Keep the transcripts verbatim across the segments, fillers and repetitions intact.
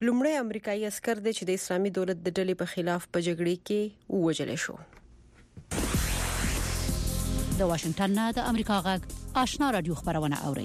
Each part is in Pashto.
لومړی امریکایي عسكر د چې د اسلامي دولت د ډلې په خلاف په جګړه کې ووجل شو. د واشنگټن نه د امریکا غږ آشنا رادیو خبرونه اوري.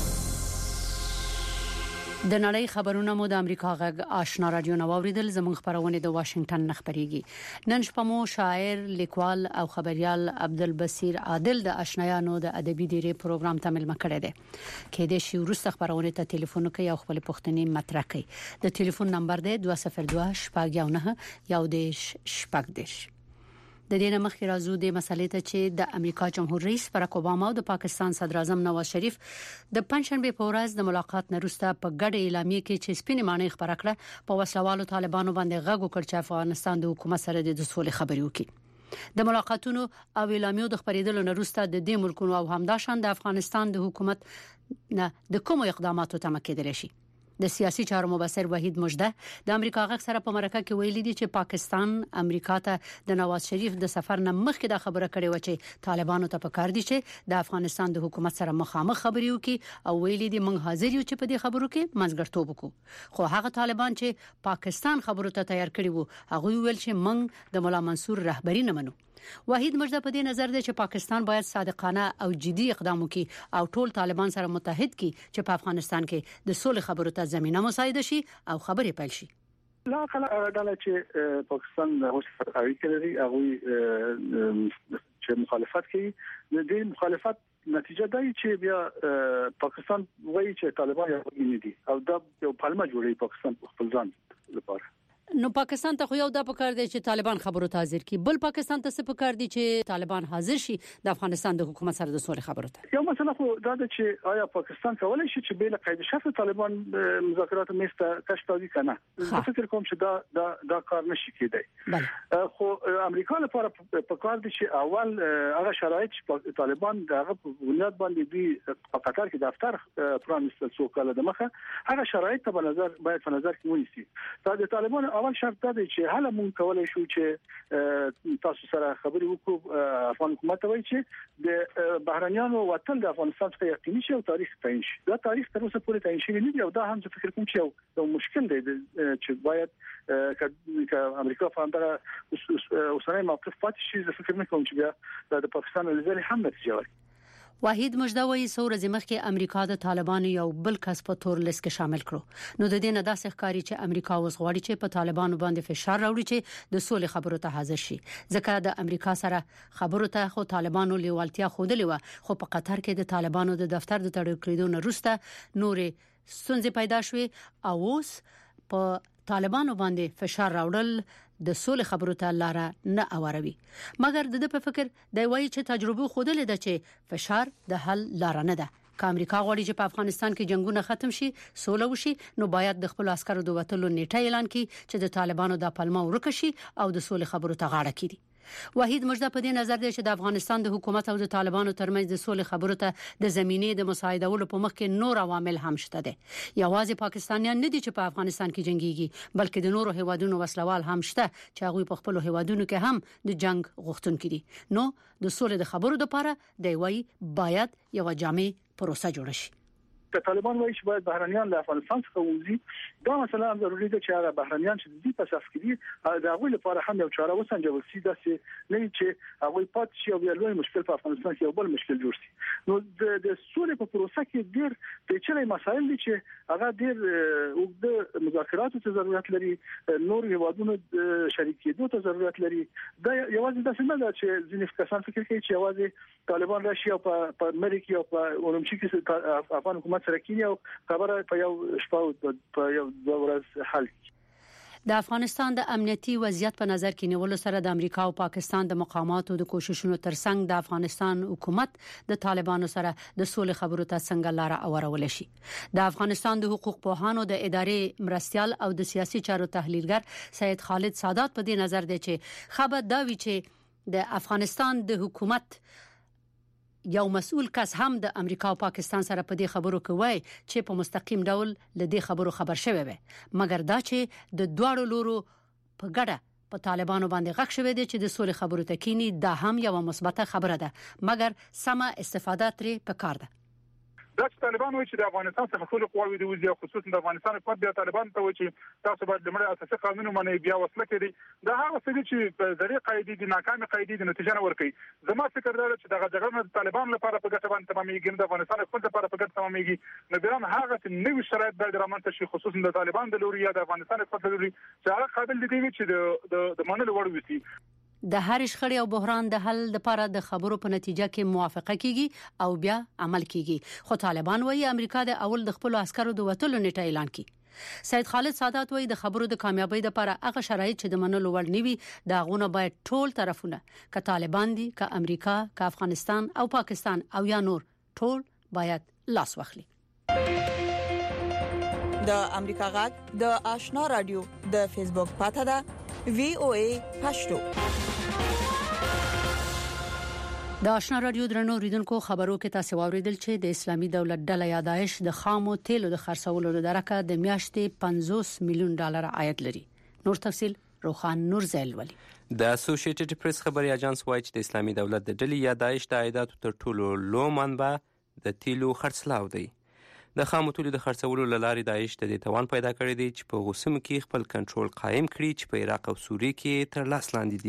د نړۍ خبرونه مو د امریکا غږ آشنا رادیو نو اوریدل. زموږ خبرونه د واشنگټن نه خبريږي. نن شپه مو شاعر، لیکوال او خبريال عبدالبصیر عادل د آشنایانو د ادبي ډیری پروګرام ته ملما کړی دی. کې د شي ورسته خبرونه ته ټلیفون کوي او خپل پوښتنې مطرح کوي. د ټلیفون نمبر دی دوه صفر دوه شپږ یو نه یو دیش شپږ دیش. د دې نه مخکې راځو د مسلې ته چې د امریکا جمهور رئیس باراک اوباما او د پاکستان صدر اعظم نواز شریف د پنځشنبه په ورځ د ملاقات نه وروسته په ګډه اعلامیه کې چې سپینې معنی خبره کړه په وسلوالو طالبانو باندې غږ وکړ چې افغانستان د حکومت سره د سولې خبرې وکړي. د ملاقاتونو او اعلامیو د خبرېدلو نه وروسته د دې ملکونو او همداشان د افغانستان د حکومت نه د کوم اقداماتو تمه کېدل شي. د سیاسي چارو مبصر وحید مجده د امریکا غږ سره په مرکه کې ویلي دي چې پاکستان امریکا ته د نواز شریف د سفر نه مخکې د خبره کړې و چې طالبانو ته پکار دي چې د افغانستان د حکومت سره مخامخ خبرې وکړي او ویلي دي موږ حاضر یو چې په دې خبرو کې منځګړتوب وکړو. خو هغه طالبان چې پاکستان خبرو ته تیار کړي وو هغه ویل چې موږ د مولا منصور رهبری نه منو. وحید مجده په دې نظر دی چې پاکستان باید صادقانه او جدي اقدام وکړي او ټول طالبان سره متحد کړي چې په افغانستان کې د صلح خبرو ته زمينه مساعده شي او خبرې پیل شي. لا کله دا چې پاکستان اوس اړیکې لري هغه چې مخالفت کوي د دې مخالفت نتیجه دی چې بیا پاکستان وایي چې طالبان یې نه دي او دا یو پلمه جوړي پاکستان خپل ځان لپاره. نو پاکستان ته خو یو دا پکار دی چې طالبان خبرو ته حاضر کی، بل پاکستان ته څه پکار دی چې طالبان حاضر شي د افغانستان د حکومت سره د سولې خبرو ته. یو مسله خو دا ده چې آیا پاکستان کولای شي چې بل قید شرط طالبان مذاکرات میسته کشف کوي کنه؟ زه فکر کوم چې دا دا دا کار نشي کېدای. خو امریکا لپاره پکار دی چې اول هغه شرایط چې طالبان دغه بنیاد باندې دی په قطر کې دفتر پرانیستل څو کال د مخه هغه شرایط په نظر باید په نظر کې ونیسي. دا د طالبان اول شرط دا دی چې هله مونږ کولای شو چې تاسو سره خبرې وکړو افغان حکومت ته وایي چې د بهرنیانو وطن د افغانستان څخه یقیني شي او تاریخ تعین شي. دا تاریخ تر اوسه پورې تعین شوی نه دی او دا هم فکر کوم چې یو مشکل دی چې باید ک امریکا فهمه اوسنۍ موقف پاتې شي. زه فکر نه کوم چې بیا د پاکستان لزل هم نتیجه ورکړي. وحید مجده وایي څو ورځې مخکې امریکا د طالبانو یو بل کس په تور لیست کې شامل کړو. نو د دې نه داسې ښکاري چې امریکا اوس غواړي چې په طالبانو باندې فشار راوړي چې د سولې خبرو ته حاضر شي. ځکه د امریکا سره خبرو ته خو طالبانو لیوالتیا خوده و، خو په قطر کې د طالبانو د دفتر د تړل کېدو نه وروسته نورې ستونزې پیدا شوې او اوس په طالبانو باندې فشار راوړل د سولې خبرو ته لار نه اوروي. مګر د په فکر دی وایي چې تجربه خوده ده چې فشار د حل لار نه ده. که امریکا غواړي چې په افغانستان کې جنگونه ختم شي، سوله وشي، نو باید د خپل عسکرو د وټلو نیټه اعلان کړي چې د طالبانو د پلمه ورک شي او د سولې خبرو ته غاړه کړي. وحید مجده په دې نظر دی چې د افغانستان د حکومت او د طالبانو ترمنځ د سولې خبرو ته د زمينې د مساعدولو په مخ کې نور عوامل هم شته دي. یوازې پاکستانیان نه دي چې په افغانستان کې جنگيږي، بلکې د نورو هیوادونو وسلوال هم شته چې هغه په خپل هیوادونو کې هم د جنگ غوښتونکي دي. نو د سولې د خبرو لپاره دی وایي باید یو جامع پروسه جوړ شي. طالبان وایي چې باید بهرنیان له افغانستان څخه ووځي. دا مثلا هم ضروري ده چې هغه بهرنیان چې دې په صف کې دي د هغوی لپاره هم یو چاره وسنجول شي، داسې نه چې هغوی پات شي او بیا لوی مشکل په افغانستان کې یو بل مشکل جوړ شي. نو د سولې په پروسه کې ډېر پیچلي مسایل دي چې هغه ډېر اوږده مذاکراتو ته ضرورت لري، نور هیوادونو شریک کېدو ته ضرورت لري. دا یوازې داسې نه ده چې ځینې کسان فکر کوي چې یوازې طالبان راشي او په امریکا او په اولمپیک کې افغان حکومت سره کېنی او خبره په یو شپه په یو دوه ورځې حل. د افغانستان د امنیتي وضعیت په نظر کې نیولو سره د امریکا او پاکستان د مقاماتو د کوششونو ترڅنګ د افغانستان حکومت د طالبانو سره د سولې خبرو ته څنګه لار اورول شي. د افغانستان د حقوق پوهانو د ادارې مرستيال او د سیاسي چارو تحلیلګر سید خالد سادات په دې نظر دی چې خبر دا وی چې د افغانستان د حکومت یو مسؤل کس هم د امریکا او پاکستان سره په دې خبرو کې وای چې په مستقیم ډول ل دې خبرو خبر شوی وي، مګر دا چې د دواړو لورو په ګډه په طالبانو باندې غږ شوی دی چې د سولې خبرو ته کینی دا هم یو مثبته خبره ده، مګر سمه استفاده ترې پکار ده. دا چې طالبان وایي چې د افغانستان څخه ټول قواوې د وزیر خصوصا د افغانستان حکومت بیا طالبان ته وایي چې تاسو باید لمړی اساسي قانون باندې بیا وسله کړي دا هغه څه چې په ذریعہ قاعده دي ناکامه قاعده دي نتیجه نه ورکړي زما فکر دا چې دغه جګړه د طالبان لپاره په ګټه باندې تمامېږي د افغانستان حکومت لپاره په ګټه تمامېږي نو ګران هغه نوې شرایط باید رامنځته شي خصوصا د طالبان د لوري یا د افغانستان حکومت د لوري چې هغه قابل دي چې د منلو وړ وي د هر شخړې او بحران د حل لپاره د خبرو په نتیجه کې موافقه کیږي او بیا عمل کیږي خو طالبان وایي امریکا د اول د خپل عسکرو د وټلو نیټه اعلان کړي سید خالد سادات وایي د خبرو د کامیابی لپاره هغه شرایط چې د منلو وړ نیوي دا غونه باید ټول طرفونه ک طالبان دي ک امریکا ک افغانستان او پاکستان او یا نور ټول باید لاس واخلي د امریکا غږ د آشنا رادیو د فیسبوک پاته ده وی او ای پښتو د آشنا رادیو درنو ریډونکو خبرو کې تاسو اوریدل چې د اسلامي دولت ډله یا داعش د خامو تیلو د خرڅولو د درکه د میاشتې پنځوس میلیون ډالر عاید لري نور تفصيل روخان نور زیل ولی د اسوسییټډ پریس خبري اژانس وایي چې د اسلامي دولت د ډلې یا داعش د عایداتو تر ټولو لوی منبع د تیلو خرڅلاو دی د خامو تیلو د خرڅولو لارې داعش د دې توان پیدا کړی دی چې په غوسم کې خپل کنټرول قائم کړي چې په عراق او سوریه کې تر لاس لاندې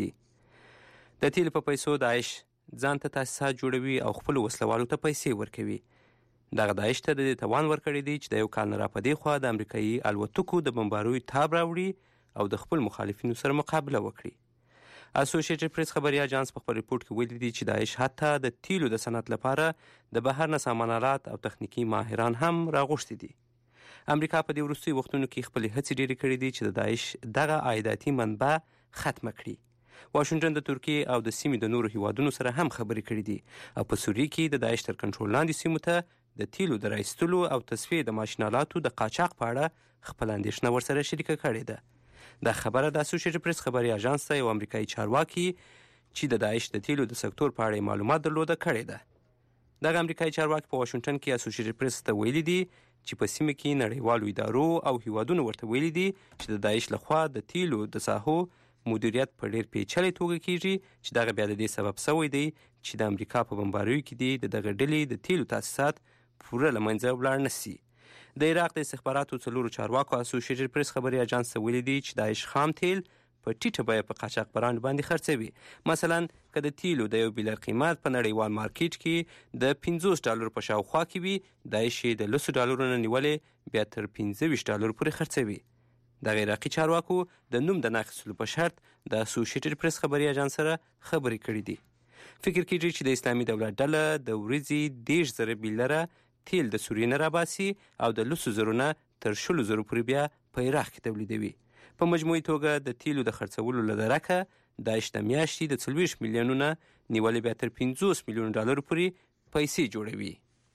دي د تیلو په پیسو داعش ځان ته تاسیسات جوړوي او خپل وسلوالو ته پیسې ورکوي دغه داعش ته د توان ورکړی دی چې د یو کال نه را پدې خو د امریکایي الوتکو د بمباروي تاب راوړي او د خپل مخالفینو سره مقابله وکړي اسوسییټډ پریس خبري اژانس په خپل ریپورت کې ویلي دي چې داعش حتی د تیلو د صنعت لپاره د بهر نه سامانالات او تخنیکی ماهران هم راغوښتي دي امریکا په دې وروستي وختونو کې خپل هڅې ډېرې کړې دي چې د داعش دغه عایداتي منبع ختم کړي واشنگټن د ترکیه او د سیمې د نورو هیوادونو سره هم خبرې کړې دي او په سوریه کې د داعش تر کنټرول لاندې سیمو ته د تیلو د راایستلو او تصفیې د ماشینالاتو د قاچاق په اړه خپل اندېښنه ورسره شریکه کړې ده دا خبره د اسوسییټډ پریس خبري اژانس ته یو امریکایي چارواکي چې د داعش د تیلو د سکتور په اړه معلومات درلوده کړې ده دغه امریکایي چارواکي په واشنگټن کې اسوسییټډ پریس ته ویلي دي چې په سیمه کې نړیوالو ادارو او هیوادونو ورته ویلي دي چې د داعش لخوا د تیلو د ساحو مدیریت په ډېر پیچلې توګه کیږي چې دغه بیا د دې سبب شوی دی چې د امریکا په بمباریو کې دی د دغه ډلې د تیلو تاسیسات پوره لمنځه ولاړ نشي د عراق د استخباراتو څلورو چارواکو اسوسییټډ پریس خبري اژانس ویلي دی چې داعش خام تیل په ټیټه بیه په قاچاق بران باندې خرڅوي مثلا که د تیلو د یو بیلر قیمت په نړیوال مارکیټ کې د پنځوس ډالر په شاوخوا کې وي داعش د لس ډالرو نه نیولې بیا تر پنځه ویشت ډالر پورې خرڅوي د عراقي چارواکو د نوم د ناخصلو په شرط د اسوسییټډ پریس خبري اژانس سره خبرې کړې دي فکر کیږي چې د اسلامي دولت ډله د ورځې دیش زره بیلره تیل د سوریې نه راباسي او د لسو زرو نه تر شلو زرو پورې بیا په عراق کې تولیدوي په مجموعي توګه د تیلو د خرڅولو له درکه داعش د میاشتې د څلوېښت میلیونونه نیولې بیا تر پنځوس میلیون ډالرو پورې پیسې جوړوي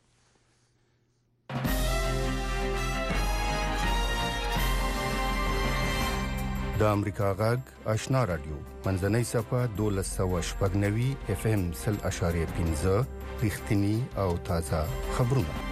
د امریکا غږ آشنا رادیو منځنۍ صفه دولس سوه شپږ نوي اف ام سل اشاریه پنځه رښتینی او تازه خبرونه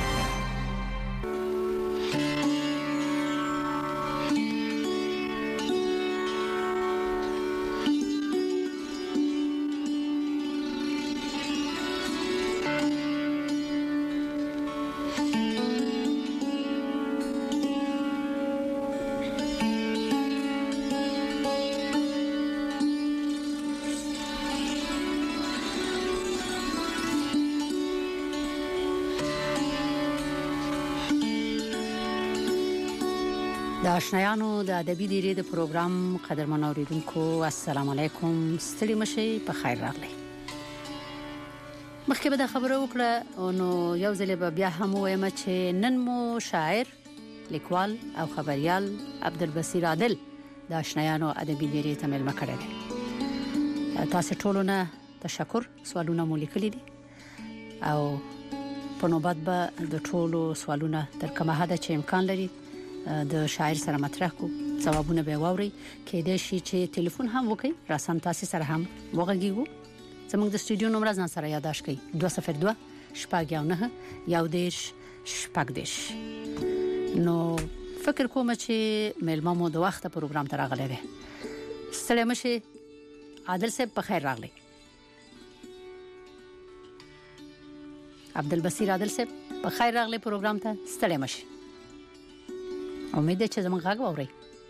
د آشنایانو د ادبي دیری د پروګرام قدرمن اوریدونکو السلام علیکم ستړي مشي په خیر راغلی مخکې به د خبرو وکړه نو یو ځل به بیا هم وایم چې نن مو شاعر لیکوال او خبريال عبدالبصیر عادل د آشنایانو ادبي دیری ته ملما کړی تاسو ټولو نه تشکر سوالونه مو لیکلي دي او په نوبت به د ټولو سوالونه تر کومه حد چې امکان لري د شاعر سره مطرح کو ځوابونه به واوري کېدای شي چې ټلیفون هم وکړي راسم تاسو سره هم وغږیږو زموږ د استودیو نمبر ځان سره یاداش کړئ دوه صفر دوه شپږ یو نه یو دیش شپږ دیش نو فکر کوم چې ملما مو د وخت پروګرام ته راغلی دی ستړي مشه عادل صاحب په خیر راغلی عبدالبصیر عادل صاحب په خیر راغلی پروګرام ته ستړي مشي امید ده چې زموږ غږ واوري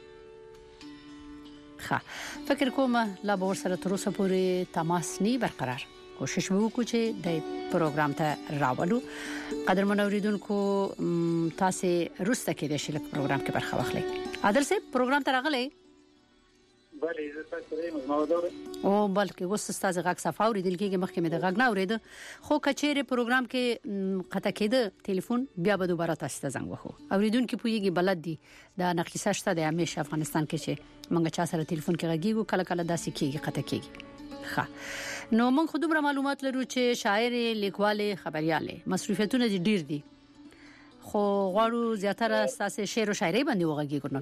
ښه فکر کوم لا به ورسره تر اوسه پورې تماس نه برقرار کوشش وکړو چې د پروګرام ته راولو قدرمن اوریدونکو تاسو روسته کې د شلک پروګرام کې برخه واخلئ عادل صاحب پروګرام ته راغلی بله زه تاسو سره یم ما ودور او بلکې وسه تاسو غږ صفه اوریدل کېږي مخکې مې د غږ نه اورید خو کچېره پروګرام کې قطع کېده ټلیفون بیا به دوباره تاسو ته زنګ وخو اوریدونکو پویږي بلد دي دا نقیصه شته د همیشه افغانستان کې چې موږ چا سره ټلیفون کې غږیږو کله کله داسې کېږي قطع کېږي ښه نو موږ خو دومره معلومات لرو چې شاعر لیکوال خبريال مصروفیتونه ډیر دي خو غواړو زیاتره تاسو شعر او شاعري باندې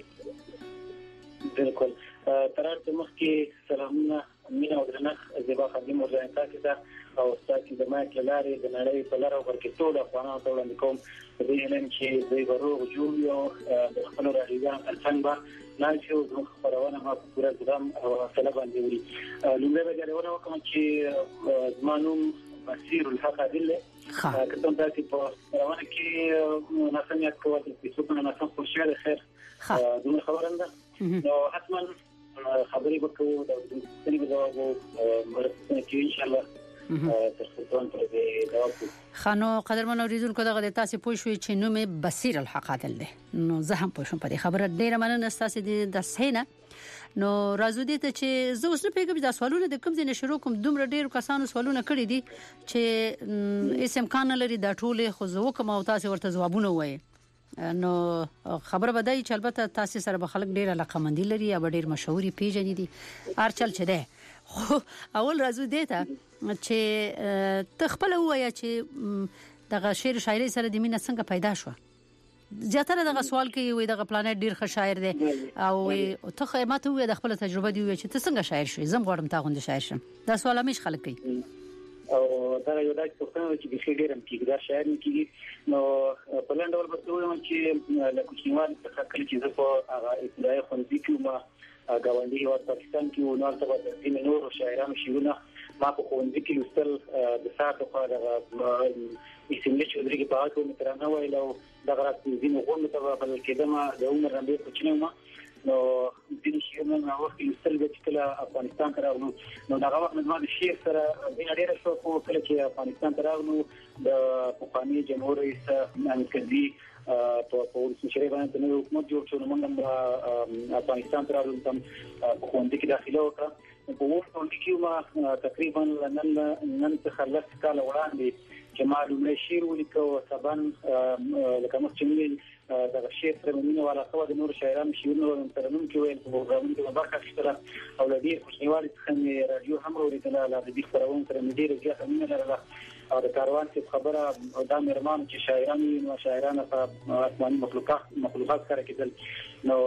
وغږیږو بالکل ترانه مخکې سلامونه مینا او درنښ زیبا خدمت ورځ تاسو ته او تاسو د مایک لارې د نړۍ په لار او ورکې ټول افغانانو ته وړاندې کوم د دې علم چې دوی ورو جوړ یو د خپل راډیوګان څنګه نه چې زموږ خبرونه ما په پوره ځم او سلام باندې وي لومړی به غواړم کوم چې زمانوم بصیر الحق عادل کله تاسو په روانه کې ناسمیت کوو چې څه په ناسم خوشاله خیر دومره خبرنده نو حتما خبرې وکړو دا د دې جواب مرسته کوي ان شاء الله تاسو ته جواب خانو قدرمن اوریدونکو دغه تاسو پوه شوي چې نوم بصیر الحق عادل دی نو زه هم پوه شوم په دې خبره ډیره مننه تاسو د سینه نو راځو دې ته چې زه اوس نه پیګم دا سوالونه د کوم ځای نه شروع کوم دومره ډیرو کسانو سوالونه کړی دي چې اسم کان لري دا ټول خو زه کوم او تاسو ورته ځوابونه وایي نو خبر بدای چې البته تاسو سره به خلک ډیر علاقمندي لري یا ډیر مشهوري پیژنې دي ارچل چه ده خو اول راځو دې ته چې تخپل وایا چې دغه شعر شاعري سره د مینه څنګه پیدا شو زیاتره دغه سوال کوي وي دغه پلانټ ډیر ښه شاعر دی او ته خیمات وي د خپل تجربه دی چې ته څنګه شاعر شې زم غواړم تا غوند شاعر شم دا سوال همیش خلک کوي او دا یو داسې پوښتنه چې د فکرم کې دا شاعر نه کیږي نو په لاندې ډول به وایم چې له کوچنیوالي څخه کله چې زه په هغه ابتدایي ښوونځي کې ما ګاونډي او پاکستان کې ونور ته د دې نور شاعرانو شعرونه ما په ښوونځي کې لوستل د ساعت په اړه اسمه چې درې په اړه کوم تر نه ویل او دا غراځي زموږ غوښنه ته بل کېدم د عمر رنده کوچنیو ما نو د دې شعرونو نو وخت لوستل چې کله افغانستان ته راغلو نو دا وخت مې د شعر سره د ډېر شو په کله چې افغانستان ته راغلو د پخوانی جمهور رئیس انکدي په پولیس شری باندې نو حکومت جوړ شو نو موږ افغانستان ته راغلو تم په خوندې کې داخله وکړه په وخت کې ما تقریبا نن نن څخه لس کال وړاندې چې ما لومړی شعر ولیکو سبان لکه مخ چې دا شعر سره مینه والا خو د نور شاعرانو شعرونه ترنم کې ویل په پروګرامونو کې برخه اخیستله او د دې خوشنیوالي څخه رادیو هم اورېدل لا د دې خبرونه سره مې ډېر زیات مینه لرله او د کاروان کې خبره دا مېرمان چې شاعران او شاعرانه په آسماني مخلوقات مخلوقات سره کېدل نو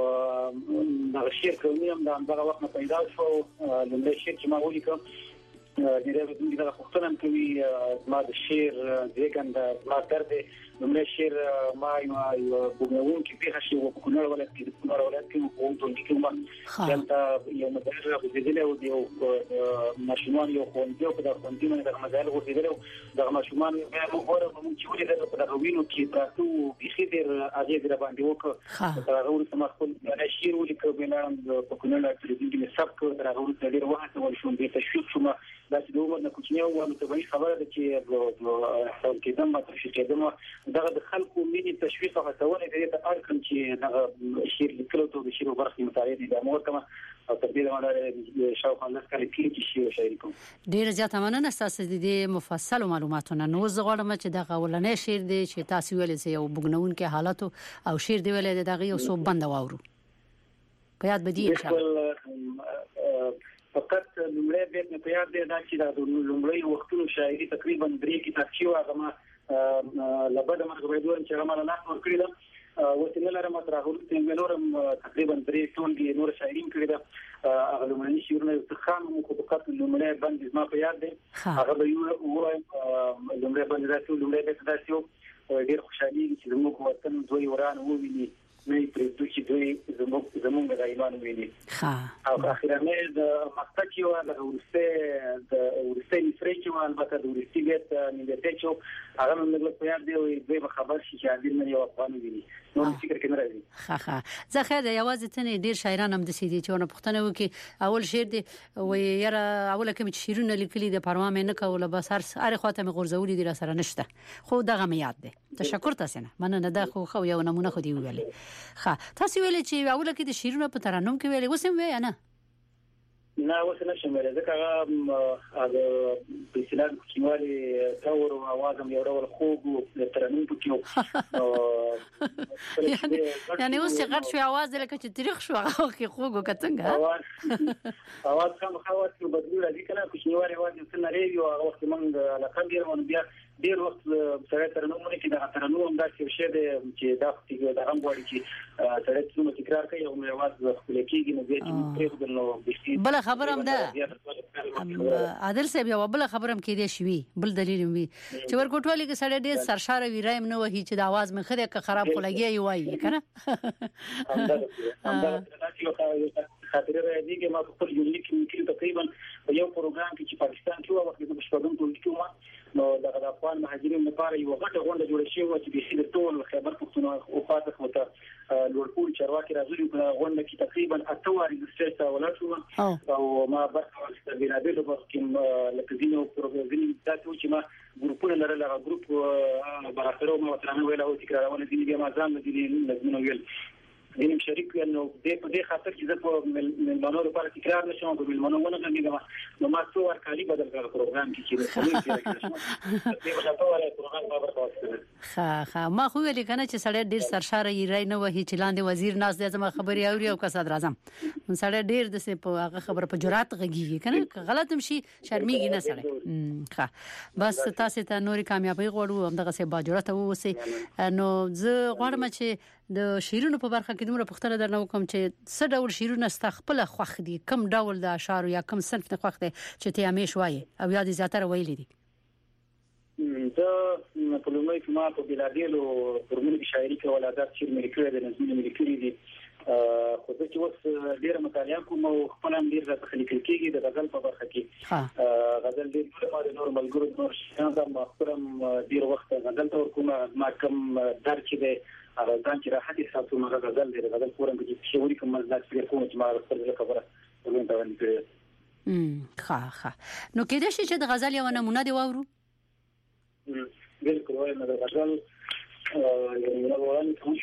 دا شعر کوم دا هغه وخت نه پیدا شو لومړی شعر چې ما ولیکم د دې د پښتون کوي ما د شعر ځکه ما درد لومړی شعر ما یو بوګنون کې په شی او کونړ ولایت کې د کونړ ولایت کې په ټول کې ما دلته یو مدرسه غوډیدل او یو ماشومان یو خوندې او د خوندې د مزال غوډیدل د ماشومان بیا موږ ورته چې ولې د غوینو کې تاسو بيخي ډیر اجازه در باندې وکړه دا غوړ سم خپل د شعر ولیکو بلان په کونړ کې د دې سبق در غوړ ډیر وخت ول شو به تشویق شوم دا چې دوه نه کوچنیو او متبعي خبره ده چې د کېدم ما تشویق کېدم دا د خلکو مینې تشویق او هڅونه دي ته اړکم چې دا شعر لیکلو ته د شعر برخې مطالعه دي د امور کما او تر دې باندې شاوخوا لاس کړي چې شعر شاعري کوم ډیر زیات مننه تاسو د مفصل معلوماتونه نو زغړم چې دا غولنې شعر دی چې تاسو ویلې یو بګنون کې حالت او شعر دی ویلې دغه یو سو بند واورو په یاد بدی ان شاء الله فقط لومړی بیت مې په یاد دی دا چې د لومړی وختونو شاعري تقریبا درې کتابچې واغه ما لبد ما غوډور چې رماله نه ور کړی دا وسیله لرم تر هغه څنګه نورم تقریبا درې ټول دي نور شاعرین کړی دا هغه لومړی شعرونه څخه مو کو فقط لومړی باندې ما په یاد دی هغه به یو لومړی باندې راځو لومړی بیت دا چې ډیر خوشالي چې موږ وطن دوی وران وویني نه پرې چې دوی زموږ زموږ د ایمان ویني ها او اخیرا د مقطع کې و د ورسته د ورسته نفرې کې و البته د ورسته بیت نیمه چې هغه موږ په یاد دی او دوی خبر شي چې عادل نه یو افغان ویني نو فکر کې نه راځي ها ها زه خیر یوازې تنه ډیر شاعران هم د سیدي چونه پښتنه وکي اول شعر دی و یاره اوله کوم شعرونه لیکلي د پروا مې نه کوله بس هر هر خواته مې غرزولي دي را سره نشته خو دغه مې یاد دی تشکر تاسو نه مننه دا خو خو یو نمونه خو دی ویلې ها تاسو ویلې چې اوله کې د شعرونه په ترنم کې ویلې وسم وې نه نه اوس نه شم ویل ځکه هغه په اصطلاح کې تاور او आवाज هم یو ډول خوب او ترنم پکې یعنی یعنی اوس چې غټ شو आवाज لکه چې تاریخ شو هغه کې خوب وکټنګ आवाज आवाज کوم خواص کې بدلون راځي کنه کوچنیوالي आवाज څنګه لري او هغه وخت موږ علاقه ډیر بیا ډیر وخت سره ترنمونه کې دا ترنم هم دا چې شه چې دا چې دا هم غواړي چې سره څومره تکرار کوي او आवाज خپل کېږي نو بیا چې پرې نو بل خبرم ده عادل صاحب یو بل خبرم کې دی شوی بل دلیل وي چې ورکوټوالي کې سړی ډیر سرشاره وی رایم نه وهي چې د आवाज من خره که خراب خلګي وایي کنه خاطر راځي چې ما خپل یونیک کې تقریبا یو پروګرام کې چې پاکستان کې وخت د بشپړون ټول کې نو د افغان مهاجرینو لپاره یو غټه غونډه جوړه شوې و چې د ټول خیبر پښتونخوا او فاتح وته لوړپول چارواکي راځي په غونډه کې تقریبا اته واري د سټیټ ولاړ شو او ما برخه واخیسته بینادل ورکې لکه دینو پروګرام تاسو چې ما ګروپونه لرل هغه ګروپ برابرو ما وترانه ویل او تکرارونه دي بیا ما ځان دي لازم ویل دیم شریک نو د دې خاطر چې زه په ملمنو لپاره تکرار نشم په ملمنو ونه غږیږم نو ما څو ور کالی بدل کړ پروګرام کې چې د دې په اړه پروګرام ما برابر ها ها ما خو ویل کنه چې سړی ډیر سرشاره یې راي نه وهي چې لاندې وزیر ناز دې زما خبري اوري او کا صدر اعظم نو سړی ډیر د څه په هغه خبره په جرأت غږیږي کنه غلط هم شي شرمېږي نه سړی ها بس تاسو ته نوري کامیابی غواړو هم دغه څه باجرته ووسی نو زه غواړم چې د شیرونو په برخه کې دومره پختره درنه وکم چې څه ډول شیرونه استخپل خوخ دي کم ډول د اشعار یا کم صنف نه خوخ دي چې ته همیش وایي او یاد زیاتره ویلې دي دا په لومړی کې ما په بلادیلو پرمونې کې شاعري کول عادت چې مې کړې د نظمونو مې کړې دي خو چې اوس ډیر مطالعه کوم او خپل هم ډیر ځکه لیکل کېږي د غزل په برخه کې غزل ډیر په نور ملګرو نور څنګه ما خپل ډیر وخت غزل تور کوم ما کم درک دی هغه ځان چې راحت حساب ما غزل دی غزل فورم کې شعوري کوم مزاج فکر کوم چې ما خپل خبره ولې دا ونی امم ښه ښه نو کېدای شي چې د غزل یو نمونه دی واورو بالکل وایم د غزل یو روان کوم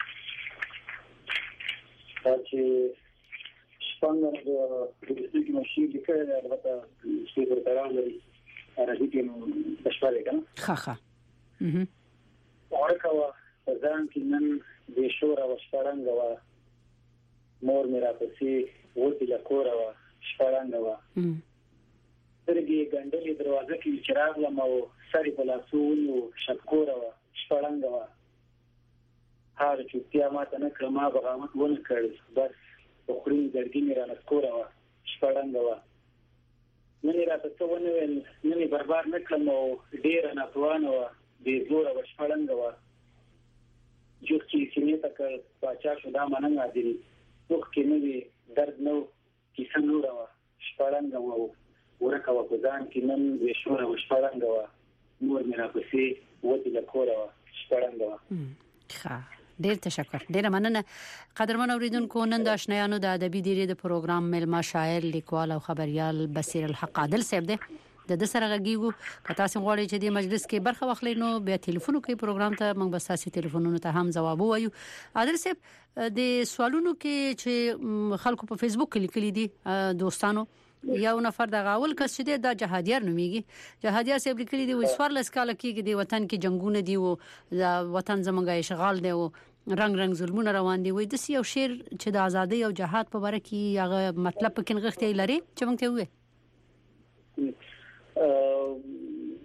چې څنګه د دې کې مشي لیکل البته چې ورته لري راځي چې بشپړه کنه ښه ښه اها ورکوا ځان کې نن د شور او شپړنګ وا مور میرا پسې وتی لا کور وا شپړنګ وا ترګي ګندلې دروازه کې چراغ لمو سری بلاسونو شکور وا شپړنګ وا هر چې بیا ماته نه کړم ما بغاوت ونه کړ بس خوري درګي میرا نسکور وا شپړنګ وا نن راته څه ونه ویل نن برباد نه کړم او ډیر نه توانه وا د زور او شپړنګ وا جو چې سینې تک پاچا شو دا مننه دي نو کې نو درد نو کیسه نو را شپړنګ وا ورکه وا ځان کې نن د شور او شپړنګ وا نور میرا پسې وتی لا کور وا شپړنګ وا ښه ډیر تشکر ډیر مننه قدرمن اوریدونکو نن د آشنایانو د ادبي دیری د پروګرام ملما شاعر لیکوال او خبريال بصیر الحق عادل صاحب دی د د سره غږیږو که تاسو غواړئ چې د مجلس کې برخه واخلئ نو بیا ټلیفون کوي پروګرام ته موږ به تاسو ټلیفونونو ته هم جواب وایو عادل صاحب د سوالونو کې چې خلکو په فیسبوک کې لیکلي دي دوستانو یو نفر د غاول کس چې د جهادیار نوميږي جهادیار صاحب لیکلي دي وسوار لسکاله کې د وطن کې جنگونه دي او د وطن زمونږه اشغال دی او رنگ رنگ ظلمونه روان دي وای د یو شعر چې د ازادي او جهاد په اړه کې هغه مطلب پکې غوښتي لري چې موږ ته وې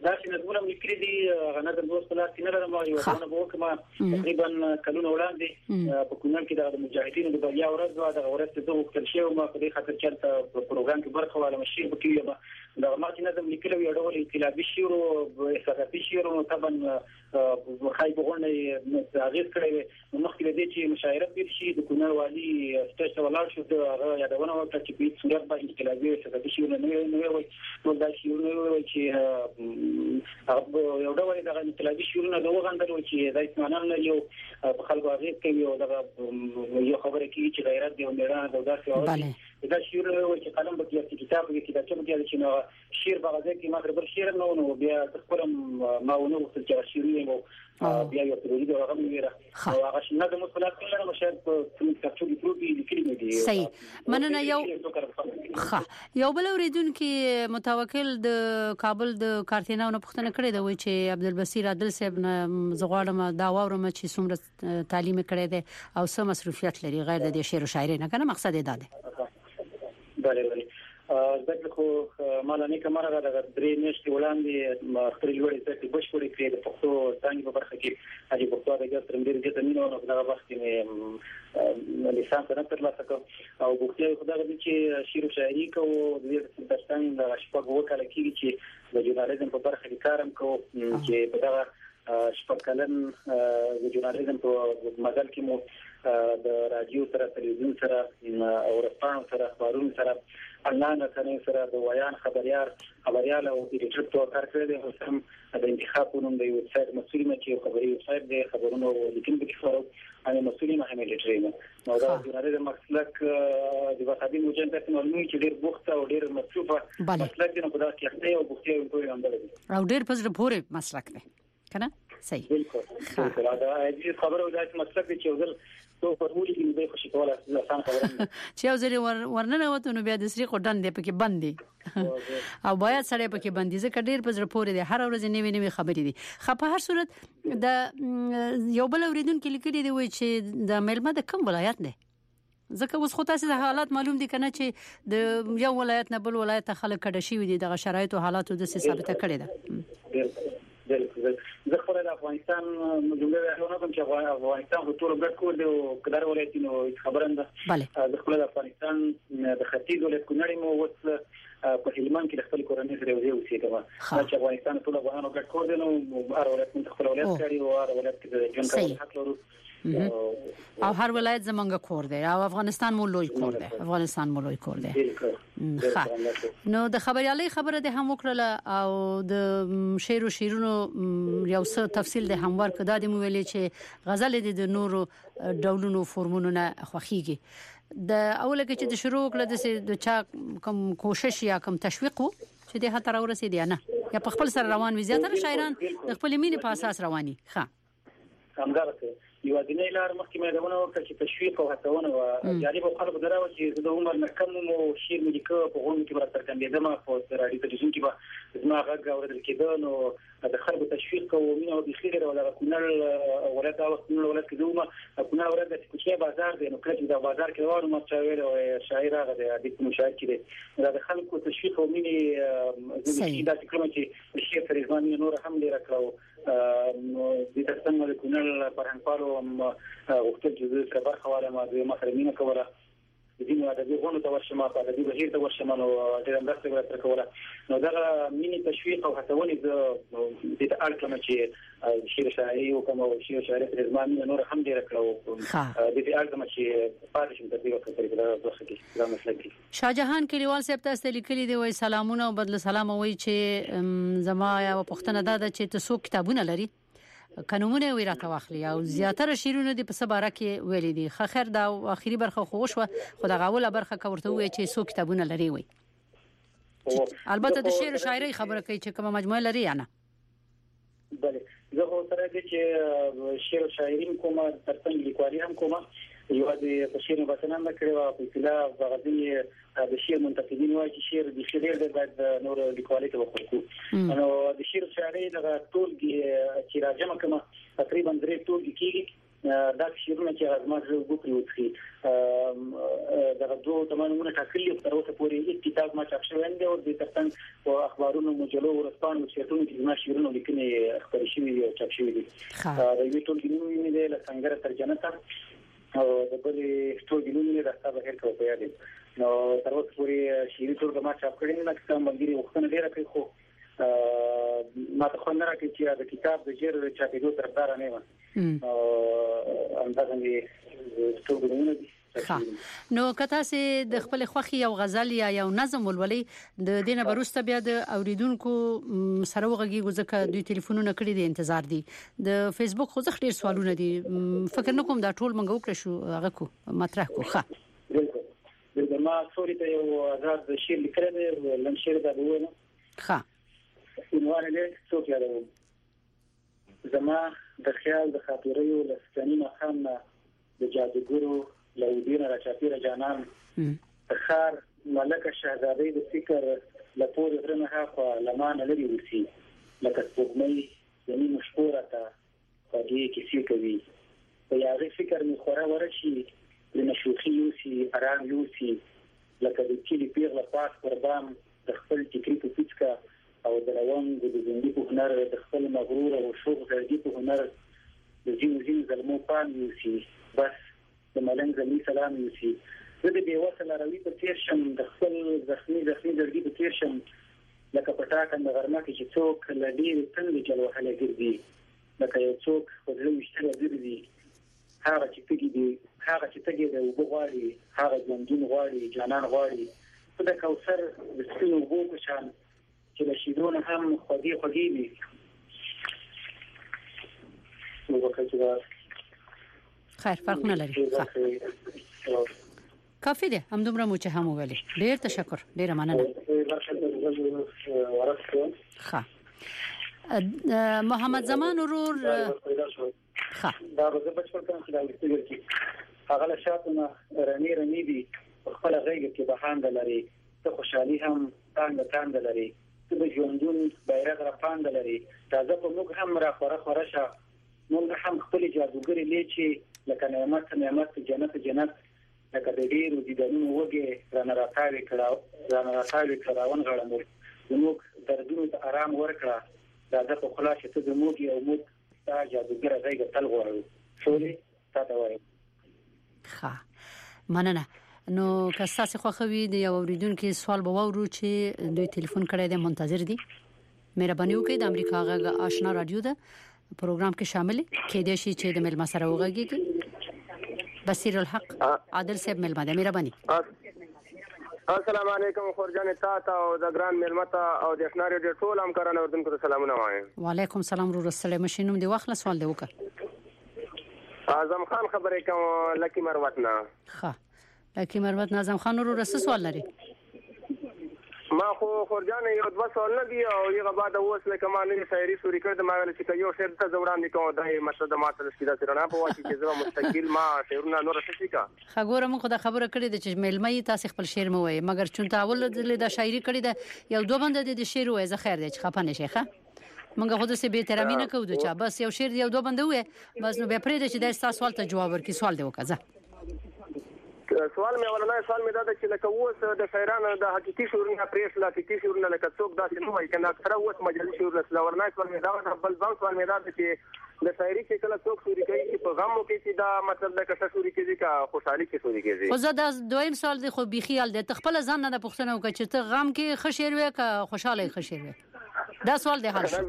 دا چې نظمونه لیکلي دي غنه د دوست لاس کې نه لرم او یو ونه وکما تقریبا کلونه وړاندې په کونړ کې د مجاهدینو د بریا ورځ د ورځ ته وکړل شو ما په دې خاطر چې په پروګرام کې برخه واله مشیر بکیږي دا ما چې نظم لیکلو یو ډول انقلابي شعر او احساساتي شعر او طبعا خای بغونې تغیر کړی نو مخکې دې چې مشاعره پیل شي د کونړ والی سټیج ته ولاړ شو دا یادونه وکړه چې په صورت باندې انقلابي احساساتي شعر نه نه وي نو دا شعر نه وي چې هغه یو ډول د انقلابي شعرونه د وغندل چې د اسمانان یو په خلکو هغه کوي او دا یو خبره کوي چې غیرت دی او میړانه د داسې دا شعر چې قلم به کې کتاب کې دا چې نو شعر بغاځي کې ما تر شعر نو نو بیا خپل ما ونه وصل چې شعر مو بیا یو تروري دا هغه میره او هغه څنګه د مصطلحات کله مشهد په تاسو کې پروتي لیکلي دي صحیح مننه یو ښه یو بل اوریدونکو متوکل د کابل د کارتیناو پښتنه کړې دا وایي چې عبدالبصیر عادل صاحب زغواړم دا واورم چې څومره تعلیم کړی دی او څه مصروفیت لري غیر د شعر او شاعري نه کنه مقصد یې دا دی بله بله ځکه خو مالانه کمره د درې میاشتې وړاندې خپل لوړې ځکه بشپړې کړې د پښتو څنګه په برخه کې اجي پښتو د ګټر ډېر ګټه مينو نو دا وخت کې لیسانس نه ترلاسه کړ او بوختي خدای دې چې شعر او شاعري کو د دې درستان د شپږ وکاله کې چې د ژورنالیزم په برخه کې کارم کو چې په دا شپږ کلن د ژورنالیزم په مجال کې مو د رادیو سره تلویزیون سره او رسنیو سره خبرونو سره انلاین رسنیو سره د ویان خبريار خبريال او ایډیټر تو کار کړی دی هم د انتخابونو د ویب سایټ مسؤلین چې خبري ویب سایټ دی خبرونو لیکن به کیفره ان مسؤلین هم ایډیټر نو دا ژورنالیزم مسلک د وقایي مجند په معلومي چې ډیر بوخته او ډیر مصروفه مسلک دی نو په دا کې او بوختي او په اندازه دی او ډیر پزره پورې مسلک دی کنه صحیح بالکل دا دې خبره ودایت مسلک چې وزل تو پرمولي کې به خوشی کوله ځان خبره چې او زری ورننه وته نو بیا د سری قدن دی پکې باندې او باید سړی پکې باندې ځکه ډیر پزره پورې دی هر ورځ نوې نوې خبرې دي خو په هر صورت د یو بل اوریدونکو لیکلي دی وای چې د ملمه د کوم ولایت دی ځکه اوس خو تاسو د حالات معلوم دي کنه چې د یو ولایت نه بل ولایت ته خلک کډه شي دي د شرایط او حالاتو د ثابته کړي ده زه خو د افغانستان جمله راغونه کوم چې افغانستان په ټول ګډ کول دی او کډر ولایتونو خبرنده زه خو د افغانستان د ختیځ ولایت کونړ مو وڅ په هلمند کې د خپل کورنۍ سره یو ځای اوسېږم چې افغانستان ټول افغانانو ګډ کول دي نو هر ولایت من خپل ولایت کوي او هر ولایت کې د ژوند کولو حق لري او هر ولایت زمونږ کور دی او افغانستان مو لوی کور دی افغانستان مو لوی کور دی نو د خبريالي خبره ده هم وکړه او د شعر او شیرونو یو څه تفصیل ده هم ورکړه د مو ویلې چې غزل دي د نورو ډولونو فورمونو نه خوخيږي د اوله کې چې د شروع کړه د چا کوم کوشش یا کوم تشویق چې د هتر ورسېدي نه یا په خپل سره روان وي زیاتره شاعران د خپل مینې په اساس رواني ښه همدارته یو دیني لار مخکې مې دونه وکړه چې تشویق او هڅونه او جالب خلکو دراو چې د عمر نکم مو شیر مې لیکو په غوږ کې ورته کندېدم په رادیو تلویزیون کې به زما غږ اورېدل کېده نو د خلکو تشویق او مینه او بخیر ولا کونړ ولادت او کونړ ولادت کې دومره کونړ ولادت کې بازار دی نو کله د بازار کې واره ما شاعر او شاعر هغه د مشاعر کې د خلکو تشویق او مینه د دا کوم چې شیر فرزماني نور هم لري کړو نو د تاسو د کونړ پرهنپالو وخت چې زه برخه واله ما د محرمینه کوله د دې نو د دې غونډه د ورشمه په د دې بهیر د ورشمه نو د اندازې ورته کوله نو دا مینی تشویق او هڅونې د د الکلمه چې شعر شاعري او کوم شعر شاعري د زمانه نور هم ډیر کړو د دې الکلمه چې پاره شم د دې وخت په اړه د وخت دا مسلک شاهجهان کلیوال صاحب تاسو لیکلي دی وای سلامونه او بدل سلام وای چې زما یا پښتنه دا چې تاسو کتابونه لري قانونونه وی راته واخلي او زیاتره شیرونه د په سباره کې ویلې دي خو خیر دا اخیری برخه خو شو خدای غوله برخه کورته وی چې سو کتابونه لري وي البته د شعر او شاعري خبره کوي چې کومه مجموعه لري یا نه بله زه خو سره د چې شعر او شاعري کومه ترڅنګ لیکوالي هم کومه یو د شعر وطن هم کړو په اصطلاح غزي د شعر منتقدین وايي چې شعر د شعر د بعد نور لیکوالي ته وکړو نو د شعر شاعري د ټولګي چې راځم کومه تقریبا درې ټولګي کېږي دا شعرونه چې ازماز وګوري وڅخي د دوه تمامونه ټاکلي تر اوسه پورې هیڅ کتاب ما چاپ شوی نه او د ترڅنګ او اخبارونو مجلو ورسپانو چیرته چې ما شیرونو لیکنې خبرې شوې او چاپ شوې دي د یو ټول ګنومې نه له څنګه تر جنته او د بلې ټول ګنومې د تاسو هر څه په یاد نو تر اوسه پورې شیرې ټول ما چاپ کړی نه کوم مګری وختونه ډیره کوي خو ما ته خو نه راکې چې د کتاب د جیر چاپېدو طرفدار نه یم او همدغه ټول ګنومې دي نو کته سي د خپل خوخي یو غزل یا یو نظم ولولي د دینه بروسته بیا د اوریدونکو سره وغږیږي ځکه دوی ټلیفونونه کړی دي انتظار دي د فیسبوک خو ځخ ډیر سوالونه دي فکر نکوم دا ټول منغو کړ شو هغه کو مطرح کو ښه بالکل ما سوري ته یو آزاد شعر لیکل دی لم شعر دا وونه ښه عنوان یې څوک یادوم زما د خیال د خاطرې لسکنی مخام د جادوګرو لودین را چاپیره جانان خار ملک شهزاده د فکر لپاره غرنه خو لمان لري وسی لکه سپوږمۍ زمي مشهوره تا پدې کې څه کوي په یاري فکر می خورا ورشي د نشوخي یوسي ارام یوسي لکه د کلی پیر له پاس قربان د خپل فکری په پچکا او د روان د ژوندۍ په هنر د خپل مغرور او شوق زړګي په هنر د زین زین زلمو پام یوسي بس د ملنګ زمي سلام یوسي زه د بیوسه لاروي په تیر شم د خپل زخمي زخمي درګي په تیر شم لکه پټاکه د غرمه کې چې څوک لدی تند چلو هله ګرځي لکه یو څوک په دې وشته ګرځي هغه چې تګي دي هغه چې تګي د وګواړي هغه ژوندون غواړي جانان غواړي په د کوثر د سپینو وګو په شان چې له شیدونه هم خوږی خوږی دي نو وکړه خیر فرق نه لري کافي ده هم دومره مو چې هم وغلي ډیر تشکر ډیر مننه ښه محمد زمان ورور ښه دا زه بچپن کې دا وستګر کې هغه له شاتونه رنی رنی دي خپل غیږ کې بهاند لري ته خوشحالي هم تاند تاند لري ته د ژوندون بیرغ را پاند لري تازه په موږ هم را خوره خوره شه موږ هم خپل جادوګری لیچي لکه نعمت نعمت جنت جنت لکه د ډیرو دیدنونو وګه رانه راټاوي کړه رانه راټاوي کړه ون غړم موږ دردونو ته آرام ورکړه دا د په خلاص ته د موږ یو موږ دا جادوګر زیګ تل غواړو شولې تاسو وایي ښه مننه نو که تاسو خوښوي د یو اوریدونکو سوال به وورو چې دوی ټلیفون کړی دی منتظر دي مهرباني وکړئ د امریکا غږ آشنا رادیو ده پروګرام کې شامل کېدې شي چې د مل مسره وغږیږي بصیر الحق عادل صاحب ملما ده مهرباني السلام علیکم خورجان تاسو او د ګران ملمتا او د آشنا رادیو ټول همکارانو اوردونکو سلامونه وایم وعلیکم السلام ورو السلام شینوم دی واخله سوال دی وکړه اعظم خان خبرې کوم لکی مروت نه ښه لکی مروت اعظم خان ورو رس سوال لري ما خو خورجان یو د وسول نه دی او یو بعد اوس لکه ما نه شاعري سوري کړ د ما ویل چې یو شعر ته زوران دي کوم د مشهد ماته سیده سره په واچي چې زما مستقیل ما شعرونه نور څه کا خبره مو خدای خبره کړې د چې ملمې تاسو خپل شعر مو وای مګر چون تاول د شاعري کړې ده یو دوه بند د شعر وای زه خیر دی چې خپه نشي ښه مونږ خو د سه به احترامي نه کوو چې بس یو شعر یو دوه بند وای بس نو به پرې چې د تاسو سوال ته جواب ورکړي سوال دی وکړه سوال مې ولنه سوال مې دا چې لکه اوس د شاعرانو د حقيقي شعرونه پریس لا حقيقي شعرونه لکه څوک داسې نو وایي کنه اکثر اوس مجلس شعر لا ورنه سوال مې دا بل ځان سوال مې دا چې د شاعري کې کله څوک شعر کوي چې په غمو کې چې دا مطلب د کښه شعر کوي کا خوشحالي کې شعر کوي خو زه دا دویم سوال دی خو بي خیال دی تخپل ځان نه پوښتنه وکړه چې ته غم کې خشیر وې کا خوشاله خشیر وې دا سوال دی هر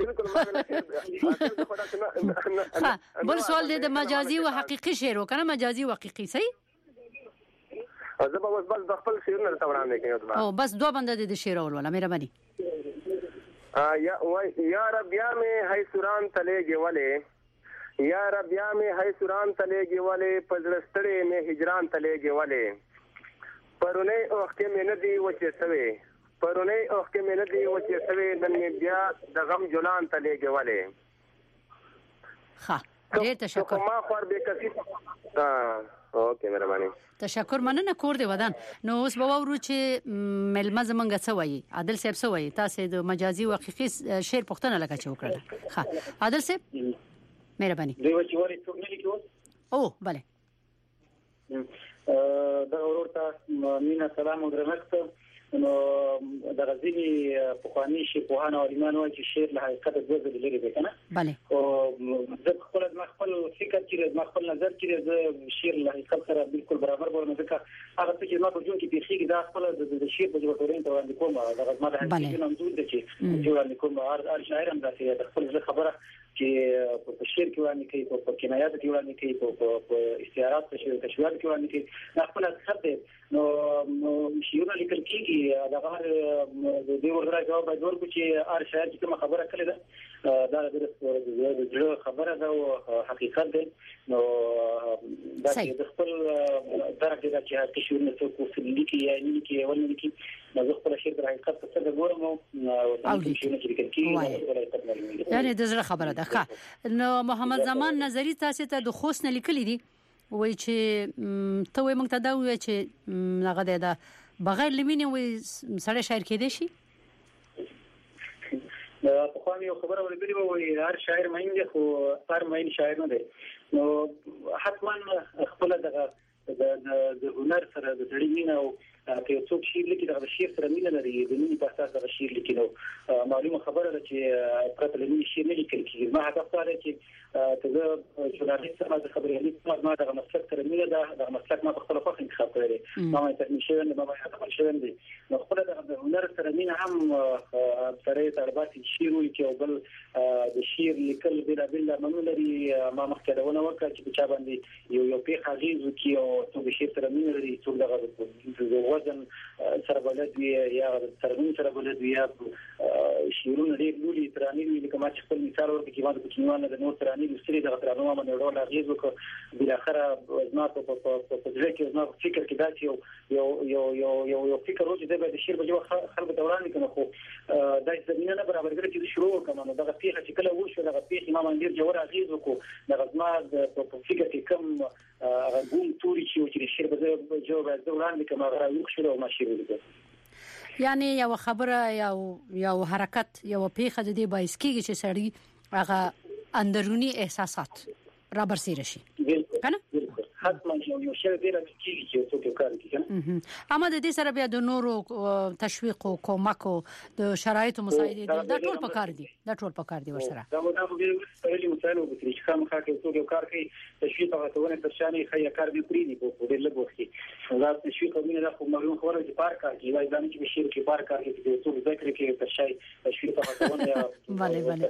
بل سوال دی د مجازي او حقيقي شعر وکنه مجازي او حقيقي صحیح زه به بس د خپل شعرونه ته وړاندې کوم او بس دوه بند د شعر اول ولا مهرباني یا یا رب یا مې هي سوران تلېږي ولې یا رب یا مې هي سوران تلېږي ولې پزړستړې مې هجران تلېږي ولې پرونی وخت مې نه دی وچې سوي پرونی وخت مې نه دی وچې سوي نن مې بیا د غم جولان تلېږي ولې ها ډېر تشکر ما خور به کسي اوکې مهرباني تشکر مننه کور دی ودان نو اوس به ورو چې ملما زمنګ څه وایي عادل صاحب څه وایي تاسو د مجازي او حقيقي شعر پښتنه لکه چې وکړه ها عادل صاحب مهرباني دوی چې وری څوک نه لیکو او bale دا ورته مینا سلام او درنښت. نو د غزنی په خواني شي په هانه علمانو چې شعر له حقیقت د ځل لري دی کنه bale او زه خپل د خپل فکر کې د خپل نظر کې د شعر له حقیقت سره بالکل برابر ورنه ځکه هغه څه چې ما په جون کې پیخي دا خپل د شعر په جوړ تورین ته وړاندې کوم د غزما د حقیقت منظور دي چې جوړ لیکم هر شاعر هم دا چې خپل خبره چې په شعر کې وړاندې کوي په کنایات کې وړاندې کوي په استعارات په شعر تشویق کې وړاندې کوي دا خپل حقیقت نو شعرونه لیکل کېږي دا هر د دې ورته جواب ورکړي چې هر شاعر چې کوم خبره کړي دا دا د خبره ده او حقیقت ده نو دا د خپل درجه د چې هغه شعرونه څو لیکي یا لیکي ولې لیکي نو خپل شعر د حقیقت څخه د ګورم او شعرونه چې لیکل کېږي یعنی د زړه خبره ده ښه نو محمد زمان نظری تاسو ته د خوست نه لیکلي دي وای چې ته وای موږ ته دا وای چې هغه ده بغیر لمینه وای سړی شاعر کېدې شي په خو یو خبره ورګری وای هر شاعر مین دی خو هر مین شاعر نه دی نو حتما خپل دغه د هنر سره د تړي مینه او که څوک شعر لیکي دا شعر سره مینه لري د مینې په اساس دا شعر لیکي نو معلومه خبره ده چې پرته له مینې شعر نه لیکل کېږي ما هدف دا دی چې ته ژورنالیست ما د خبريالي ما د مسلک سره مینه ده د مسلک ما په خپل خوښ انتخاب کړی ما مې تکنیشن ما مې خپل شوم دي نو خپل د هنر سره مینه هم سره طالبات شعر لیکي او بل د شعر لیکل بلا بلا منو لري ما مخکې ونه وکړ چې چا باندې یو یو پیښه غیزو کې او څو شعر سره مینه لري څو دغه وزن سره بلد وي یا سرمن سره بلد وي یا شعرونه ډېر لولي ترانې وي لکه ما چې خپل مثال ورکړم چې ما د کوچنیوالو د نور ترانې د سری د ترانو ما نه ډول اغیز وکړ بل اخره زما په په په ځای کې زما فکر کې دا چې یو یو یو یو یو فکر وځي د شعر په جوه خلک ته وړاندې کنه خو دا زمينه نه برابر کړي چې شروع وکړم نو دا پیښه چې کله وشو دا پیښه ما باندې جوړ اغیز وکړ دا زما په فکر کې کم غوم توري چې شعر په جوه د وړاندې کوم یو شعر او ماشي ولیکل یعنی یو خبره یو یو حرکت یو پیښه د دې بایس کېږي چې سړی هغه اندرونی احساسات را برسېره شي کنه حتما یو شی ډیر کېږي چې څوک کار کوي کنه اما د دې سره بیا د نورو تشویق او کومک او د شرایطو مساعده دا ټول پکار دي دا ټول پکار دي ورسره دا مو دا به سهیلی مسایل او چې کوم خاطر څوک کار کوي تشویق او تونه ترشانه خیا کار دی پری دی په ډېر له وخت دا تشویق او نه خو معلومه خبره چې پار کار کوي وای ځان چې بشیر کې پار کار کوي چې څوک ذکر کوي ترشای تشویق او تونه یا bale bale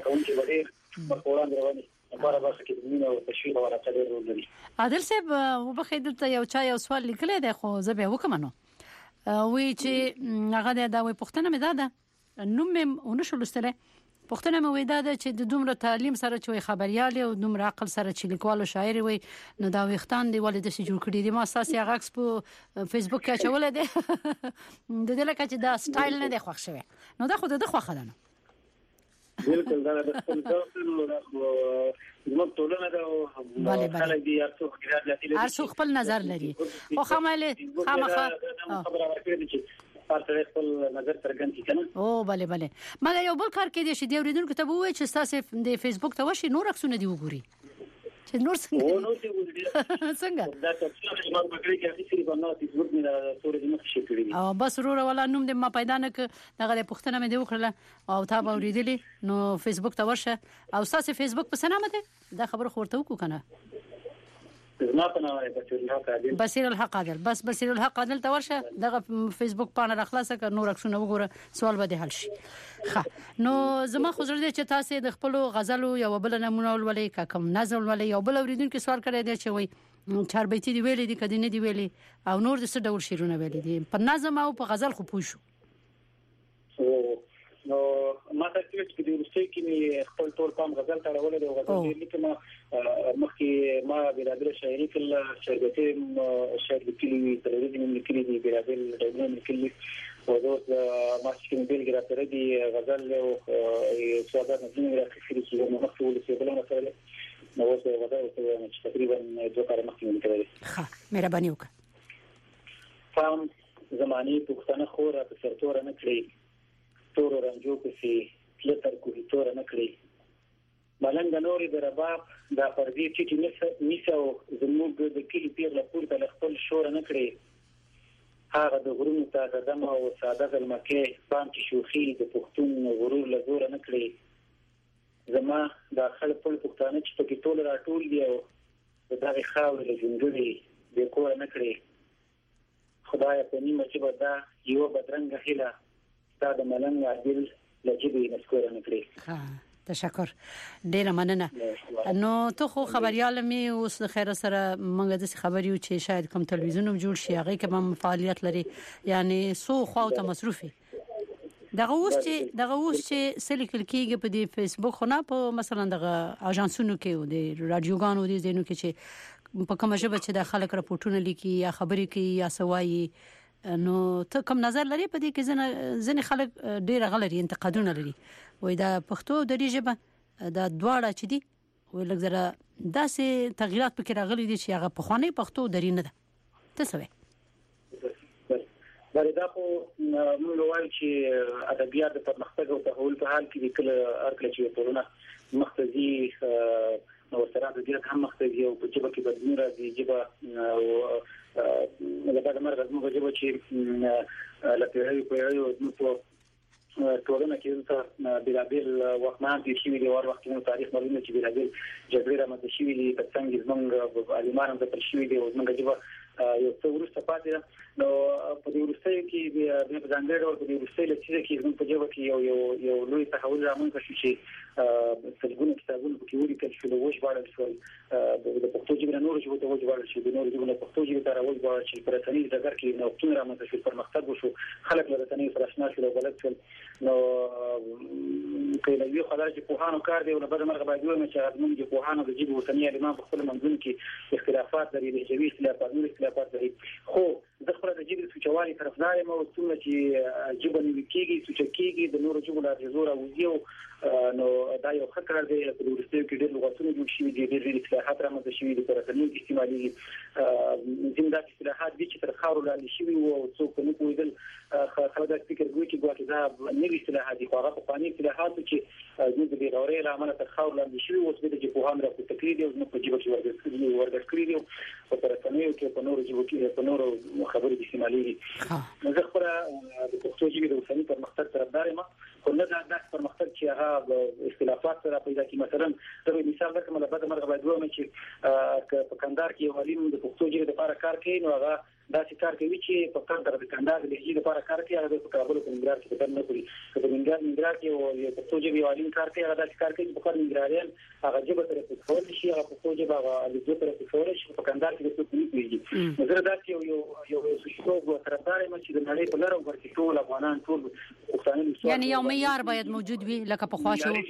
په قرآن رواني لپاره به کې د مینه او تشویق او راځي ورول دي عادل صاحب وبخې دلته یو چا یو سوال لیکلی دی خو زه به وکم نو وی چې هغه دا وی پښتنه مې داده نو مې ونشو لستله پښتنه مې وی داده چې د دومره تعلیم سره چې خبريالي او دومره عقل سره چې لیکوال شاعر وي نو دا وختان دی ولې د سې جوړ کړی دی ما اساسي هغه په فیسبوک کې چولې دی د دې لکه چې دا سټایل نه دی خوښ شوی نو دا خو د خوښه ده بالکل دا د خپل ځانونو زموږ ټولنه دا خلک دي ارڅو خیرات ارڅو خپل نظر لري خو خامله خامخه خبره ورکړي چې پارته خپل نظر څرګند کړي او bale bale مګر یو بل کار کې دي چې دی اوریدونکو ته وایي چې تاسو د فیسبوک ته وشي نور عکسونه دی وګوري چې نور څنګه څنګه دا څه چې ما بګړي کې اخیستي باندې فیسبوک مې دا سورې د مخ شي کړی او بس وروره ولا نوم دې ما پیدا نه ک دغه پښتنه مې دی وکړه او تا به اوریدلی نو فیسبوک ته ورشه او تاسو فیسبوک په سنامه ده دا خبر خورته وکړه کنه زما په نامه بصیر الحق عادل بصیر الحق عادل بس بصیر الحق عادل ته ورشه دغه فیسبوک پاڼه راخلاصه ک نور عکسونه وګوره سوال به حل شي ښه نو زما خو زړه دې چې تاسو د خپل غزلو یو بل نمونه ولولې کوم نظم ولولې یو بل اوریدونکو سوال کړی دی چې وای چار بیتي دی ویلې دي کدی نه دی ویلې او نور د څه ډول شعرونه ویلې دي په نظم او په غزل خو پوښو نو ما ته چې د روسي کې خپل ټول پام غزل ته راولې او غزل دې لیکم مخکې ما بلادر شاعري کله شربتي شاعر لیکلي تلویزیون لیکلي دي بلادر ډېر لیکلي او دا ما چې موږ بلګرا تر دې غزل او سواد نظم راخلي چې موږ مخکې ولې بلنه سره نو اوس غزل چې تقریبا دوه کار مخکې لیکلي ښه مهرباني وکړه فهم زماني پښتنه خور په سرتور نه کړی تور رنجو پسې لتر کوي تور نه کړی ملنګ نورې د رباب دا پردي چې نسو زموږ د کلی پیر له پورته خپل شور نه کړی هغه د غرونو ته د دم او ساده د مکه پام کې شوخي د پښتون غرور له زور نه کړی زما د خلک په پښتانه چې په کې ټول راټول دی او دا خاورې له جنګړي د کور نه کړی خدای په نیمه چې بدا یو بدرنګ هله ستاسو ملنګ عادل لجبي نشکور نه کړی. ها تشکر ډیره مننه. نو ته خو خبريال مې اوس خیر سره موږ د خبريو چې شاید کوم تلویزیون جوړ شي هغه کوم فعالیت لري یعنی سو خو ته مصروفي دغه اوس چې دغه اوس چې سلیکل کېږي په دې فیسبوک خو نه په مثلا دغه اژانسونو کې او د رادیوګانو دي زینو کې چې په کومه ژبه چې د خلک راپورټونه لیکي یا خبرې کوي یا سوایي نو ته کوم نظر لري په دې کې ځنه ځنه خلک ډېر غلري انتقادونه لري وای دا پښتو د دې ژبه دا دواړه چې دي وای لږ زره داسې تغیرات پکې راغلي دي چې هغه په خواني پښتو درې نه ده ته څه وایې؟ دا خو موږ وایو چې ادبیات د پرمختګ او تحول په حال کې د کله ارکل چې ټولنه مختزي نو سره د دې هم مختزي او په جبه کې بدلون راځي جبه او لکه مرغ موږ جبه چې لکه یو په یو نو ټولنه کې څه بلابل وختمان دي چې ویلي ور وخت نو تاریخ معلومه چې بلابل جګړه رامنځته شوې دي په څنګه زمونږ عالمانو د پرشوي دي او موږ جبه یو څو ورسته پاتې نو په دې ورسته کې د ځانګړي ډول په دې ورسته لچې کې زموږ په جواب کې یو یو یو لوی تحول رامنځته شو چې څلګونه کتابونه په کې وړي کله چې وښ باندې شو د پښتو ژبې نور ژبه ته وښ باندې شو د نور ژبه په پښتو ژبه ته راوځي باندې چې پر ثاني د ذکر کې نو څنګه رامنځته شو پرمختګ وشو خلک له ثاني سره آشنا شول او بلد شول نو کله یو خلک چې په هانو کار دی او بل مرغه باید وایي چې موږ چې په هانو د ژبې وطني علمان په خپل منځونو کې اختلافات لري د ژبې اختلافات نور اختلافات لري خو د خپل د ژبې سوچوالي طرفدار مو څنګه چې ژبه نیول کېږي سوچ کېږي د نورو ژبو له زور او یو نو دا یو خطر دی په ورستیو کې ډېر لغاتونه جوړ شوي دي ډېر ډېر اصلاحات رامنځته شوي دي پر رسمي استعمالي زموږ د اصلاحات دي چې تر خاورو لاندې شوي او څوک نه پوهیدل خلک د فکر کوي چې ګواکې دا نوي اصلاحات دي خو هغه په قانوني اصلاحات چې زموږ د دورې لامل تر خاورو لاندې شوي او څه د په هم راځي تقریر او زموږ په جيبه کې ورګرځي ورګرځي دي او پر رسمي کې په نورو جيبو کې په نورو خبرې استعمالي دي نو زه خبره د پښتو ژبې د اوسني پرمختګ طرفدار یم خو نه دا د پرمختګ چې هغه اختلافات سره پیدا کی مثلا د مثال درکمه له بده مرغه باید ومه چې په کندهار کې یو عالم د پښتو ژبې لپاره کار کوي نو هغه دا چې کار کوي چې په کندهار د کندهار د لهجې لپاره کار کوي هغه په کابل کې منګرار کې بدل نه کوي په منګرار منګرار کې یو پښتو ژبې عالم کار کوي هغه د کار کوي په کار منګراریان هغه ژبه تر څو کول شي هغه پښتو ژبه هغه د ژبې تر څو کول شي په کندهار کې د څه کوي نظر دا چې یو یو یو څه څو طرفدار یم چې د نړۍ په لار او ورته ټول افغانان ټول پښتانه یعنی یو معیار باید موجود وي لکه په خواشو ها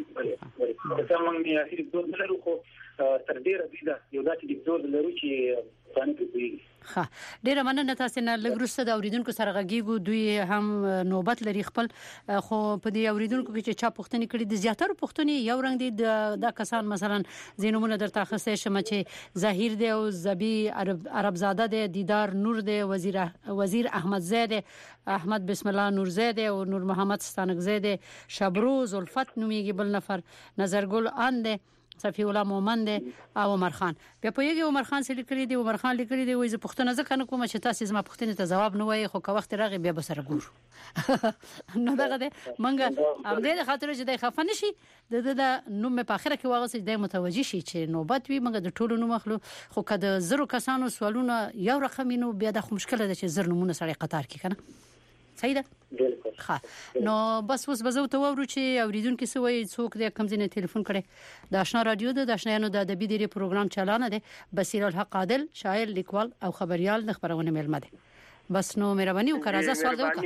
څنګه مې اخیری دوه لرو خو تر ډیره دیده یو داسې د زور لرو چې ځان کوي ها ډیره مننه تاسو نه لګروسته د اوریدونکو سره غږیږو دوی هم نوبت لري خپل خو په دې اوریدونکو کې چې چا پښتني کړي د زیاتره پښتني یو رنګ دي د کسان مثلا زینومونه درته خسته شمه چې ظاهر دی او زبی عرب عرب زاده دی دیدار نور دی وزیر وزیر احمد زاده احمد بسم الله نور زاده او نور محمد ستانک زاده شبروز الفت نومیږي بل نفر نظرګل اند صفی الله مومند او عمر خان بیا په یوه عمر خان سره لیکلي دی عمر خان لیکلي دی وایي پښتنه ځکه نه کوم چې تاسو زما پښتنه ته جواب نه وایي خو که وخت راغی بیا به سره ګورو نو دغه دې منګه ام دې خاطر چې د خفن شي د د نوم په اخره کې واغسي د متوجي شي چې نوبت وي منګه د ټولو نوم خلو خو کده زرو کسانو سوالونه یو رقم نو بیا د مشکله ده چې زر نمونه سره قطار کې کنه صحیح ده ها نو بس اوس بزو ته ورو چې اوریدونکو سوي څوک د کم ځینې ټلیفون کړي د آشنا رادیو د آشنایانو د ادبي ډیری پروګرام چلانه ده بصیر الحق عادل شاعر لیکوال او خبريال د خبرونه ملمه ده بس نو مهرباني وکړه سوال وکړه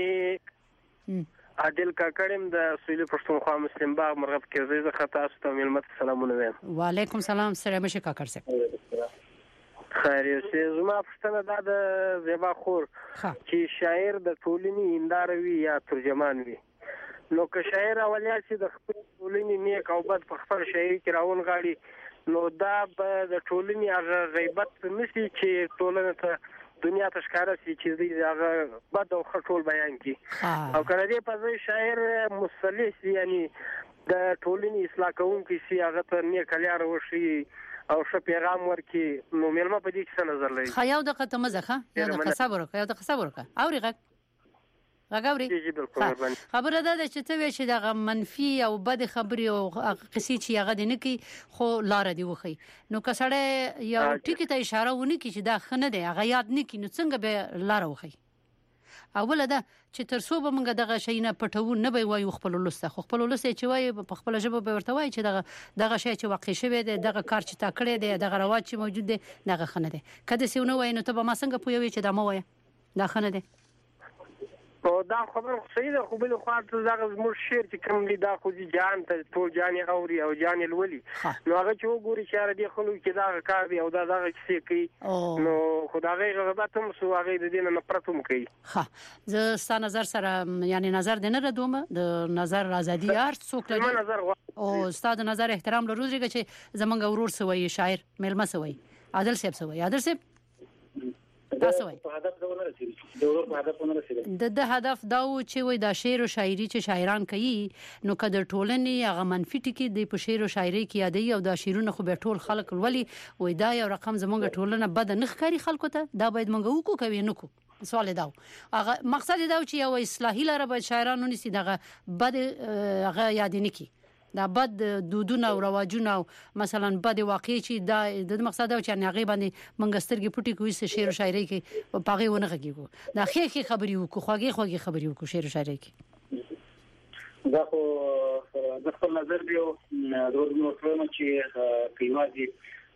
عادل کاکړم د سویل پښتونخوا مسلم باغ مرغب کې زه خطا ستو ملمه سلامونه وایم وعلیکم سلام سلام مشه کاکړ صاحب خیر یې زما پښتنه دا د زیبا خور چې شاعر د ټولنې انداروي یا ترجمان وي نو که شاعر اولیا چې د خپل ټولنې نیک او بد په خپل شاعري کې راون غاړي نو دا به د ټولنې هغه غیبت نشي چې ټولنه ته دنیا ته ښکارا شي چې هغه بد او خټول بیان کړي او کله دې په ځای شاعر مصلح یعنی د ټولنې اصلاح کوونکی شي هغه ته نیک لار وشي او ښه پیغام ورکړي نو مېلمه په دې کې څه نظر لري؟ خا یو دغه ته مزه ښه یو دغه صبر وکړه یو دغه صبر وکړه اوري غږ غاوري خبره ده چې ته وې چې دغه منفي او بد خبري او قصې چې هغه دې نه کی خو لار دی وخی نو کسړه یو ټکی ته اشاره ونی کی چې دا خنه دی هغه یاد نه کی نو څنګه به لار وخی اوله ده چې تر څو به موږ دغه شی نه پټو نه به وایو خپل لسته خو خپل لسته چې وایي په خپل ژبه به ورته وایي چې دغه دغه شی چې واقع شوی دی دغه کار چې تا کړی دی دغه رواج چې موجود دی دغه خنه دی کله چې نو وایي نو ته به ما څنګه پوهوي چې دا مو وایي دا خنه دی او دا خبر صحیح ده خو بل خو دغه زموږ شعر چې کوم دی دا خو جان ته ټول جان اوري او جان الولي نو هغه چې وګوري چې را دي خلک چې دا کار دی او دا دغه څه کوي نو خدای غضب هم سو هغه د دې نه نفرت هم کوي ها زه ست نظر سره یعنی نظر د نه ردوم د نظر ازادي هر څوک لري او استاد نظر احترام لري چې زمونږ ورور سوی شاعر ملما سوی عادل صاحب سوی عادل صاحب تاسو وایي په هدف ډول رسیدي د ورور په هدف نه رسیدي د د هدف دا و چې وای دا شعر او شاعري چې شاعران کوي نو کده ټولنې هغه منفي ټکی د په شعر او شاعري کې یادي او دا شعرونه خو به ټول خلک ولي وای دا یو رقم زمونږ ټولنه بد نه ښکاری خلکو ته دا باید مونږ وکړو کوي نه کو سوال دا هغه مقصد دا چې یو اصلاحي لاره به شاعرانو نسی دغه بد هغه یاد نه کی دا بد دودونه او رواجونه مثلا بد واقع چې دا د مقصد او چې هغه باندې منګسترګي پټي کوي چې شعر او شاعري کې پاغي ونه غږیږي دا خې خې خبري وکړو خوږی خوږی خبري وکړو شعر او شاعري کې دا خو د خپل نظر دی او ضروري نو چې کیوازي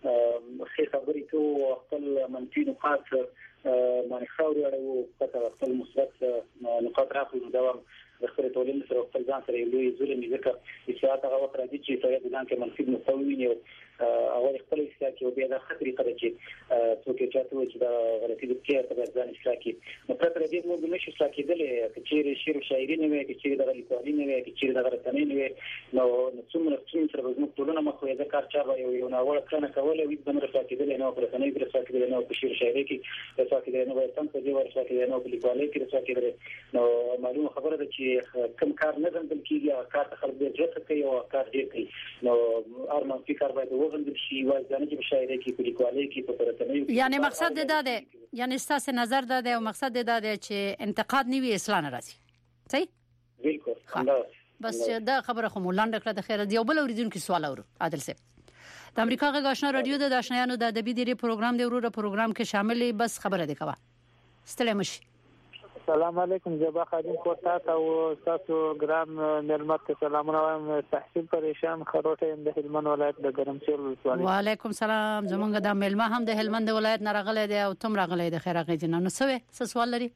خې خبري کوو خپل منفي نقاط باندې خاوري او خپل مثبت نقاط راخلو دوام د خپل ټولنې سره خپل ځان سره یو لوی ظلم ذکر چې هغه وخت راځي چې سره د ځان کې منفي مستوي او هغه خپل اصلاح کې او بیا د خطرې کړي چې څوک چې تاسو چې دا غلطي د کېر په ځان اصلاح کې نو پرته دې موږ نشو اصلاح کېدلې چې شعر او شاعري نه وي چې د لیکوالۍ نه وي چې د غلطۍ نه وي نو څومره څومره موږ ټولنه مخه د کار چا یو یو ناوړه کړنه کوله وي د مرسته کېدلې نه پرته نه پرته کېدلې نه په شعر او شاعري کې پرته کېدلې نه وي تم په دې ورسره کېدلې نه په لیکوالۍ کې پرته کېدلې نو معلومه خبره ده چې کم کار نه زندل کیږي او کار ته خلک ډېر ځکه کوي او کار ډېر کوي نو ارمان فکر باید وغندل شي وځانه چې شاعري کې په لیکوالۍ کې په پرتنه یعنی مقصد دا ده یعنی ستاسو نظر دا ده او مقصد دا ده چې انتقاد نیوي اصلاح نه راځي صحیح بالکل بس دا خبره خو مولانډ کړه د خیر دی او بل اوریدونکو سوال اورو عادل صاحب د امریکا غږ آشنا رادیو د آشنایانو د ادبي ډیری پروګرام دی ورو پروګرام کې شامل بس خبره دی کوا ستړي مشي السلام علیکم جبا خادم کوټا او تاسو ګرام نرمت ته سلامونه وایم تحصیل پریشان خروټه د هلمند ولایت د ګرمسیر ولسوالۍ وعلیکم سلام زمونږ د ملما هم د هلمند ولایت نه راغلی دی او تم راغلی د خیر غږ جنانو سوي څه سوال لري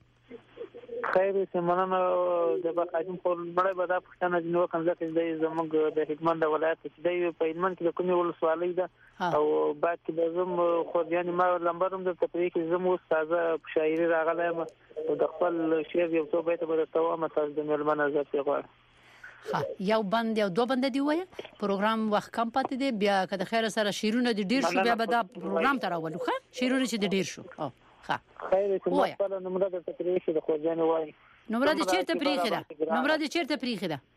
خیر سمونه جبا خادم په مړه بدا پښتنه جنو کوم ځکه د زمونږ د هلمند ولایت چې دی په هلمند کې د کومي ولسوالۍ ده او بعد کې د زم خو یعنی ما لمبرم د تفریق زم استاد شاعري راغلی او د خپل شعر یو څو بیت به تاسو ما تاسو د ملمنه زړه غواړم ها یو بند یو دو بند دی وای پروګرام وخت کم پاتې دی بیا که د خیر سره شیرونه د ډیر شو بیا به دا پروګرام تراولو ښه شیرونه چې د ډیر شو ها خیر چې خپل نمبر د تفریق د خو ځان وای نمبر د چیرته پریخه ده نمبر د چیرته پریخه ده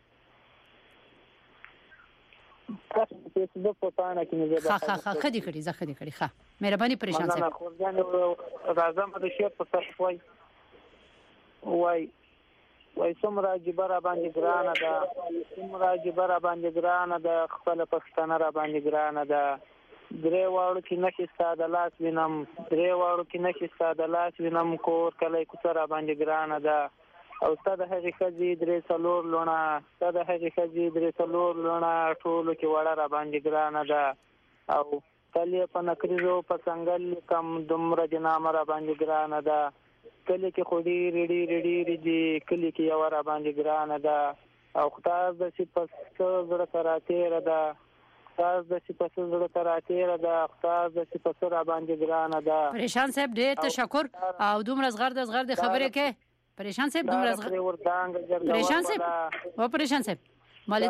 تاسو په دې په پاڼه کې نه ښه ښه ښه خدي کړی زه خدي کړی ښه مهرباني پریشان سه خو ځان راځم د شعر په تاسو وای وای وای څومره جبر باندې ګرانه ده څومره جبر باندې ګرانه ده خپل پښتنه را باندې ګرانه ده درې واړو کې نشي ساده لاس وینم درې واړو کې نشي ساده لاس وینم کور کله کوڅه باندې ګرانه ده او ستاسو هغه خزي درې څلور لونه ستاسو هغه خزي درې څلور لونه ټول کې وړه را باندې ګرانه ده او کله په نکریزو په څنګه کم دومره جنامه را باندې ګرانه ده کله کې خودي ریډي ریډي ریډي کله کې یو را باندې ګرانه ده او خدای د سی په زړه کراتې را ده خدای د سی په زړه کراتې را ده خدای د سی په را باندې ګرانه ده پریشان صاحب ډېر تشکر او دومره زغر د زغر د خبره کې پریشان صاحب دومره زغر پریشان صاحب و پریشان صاحب مالې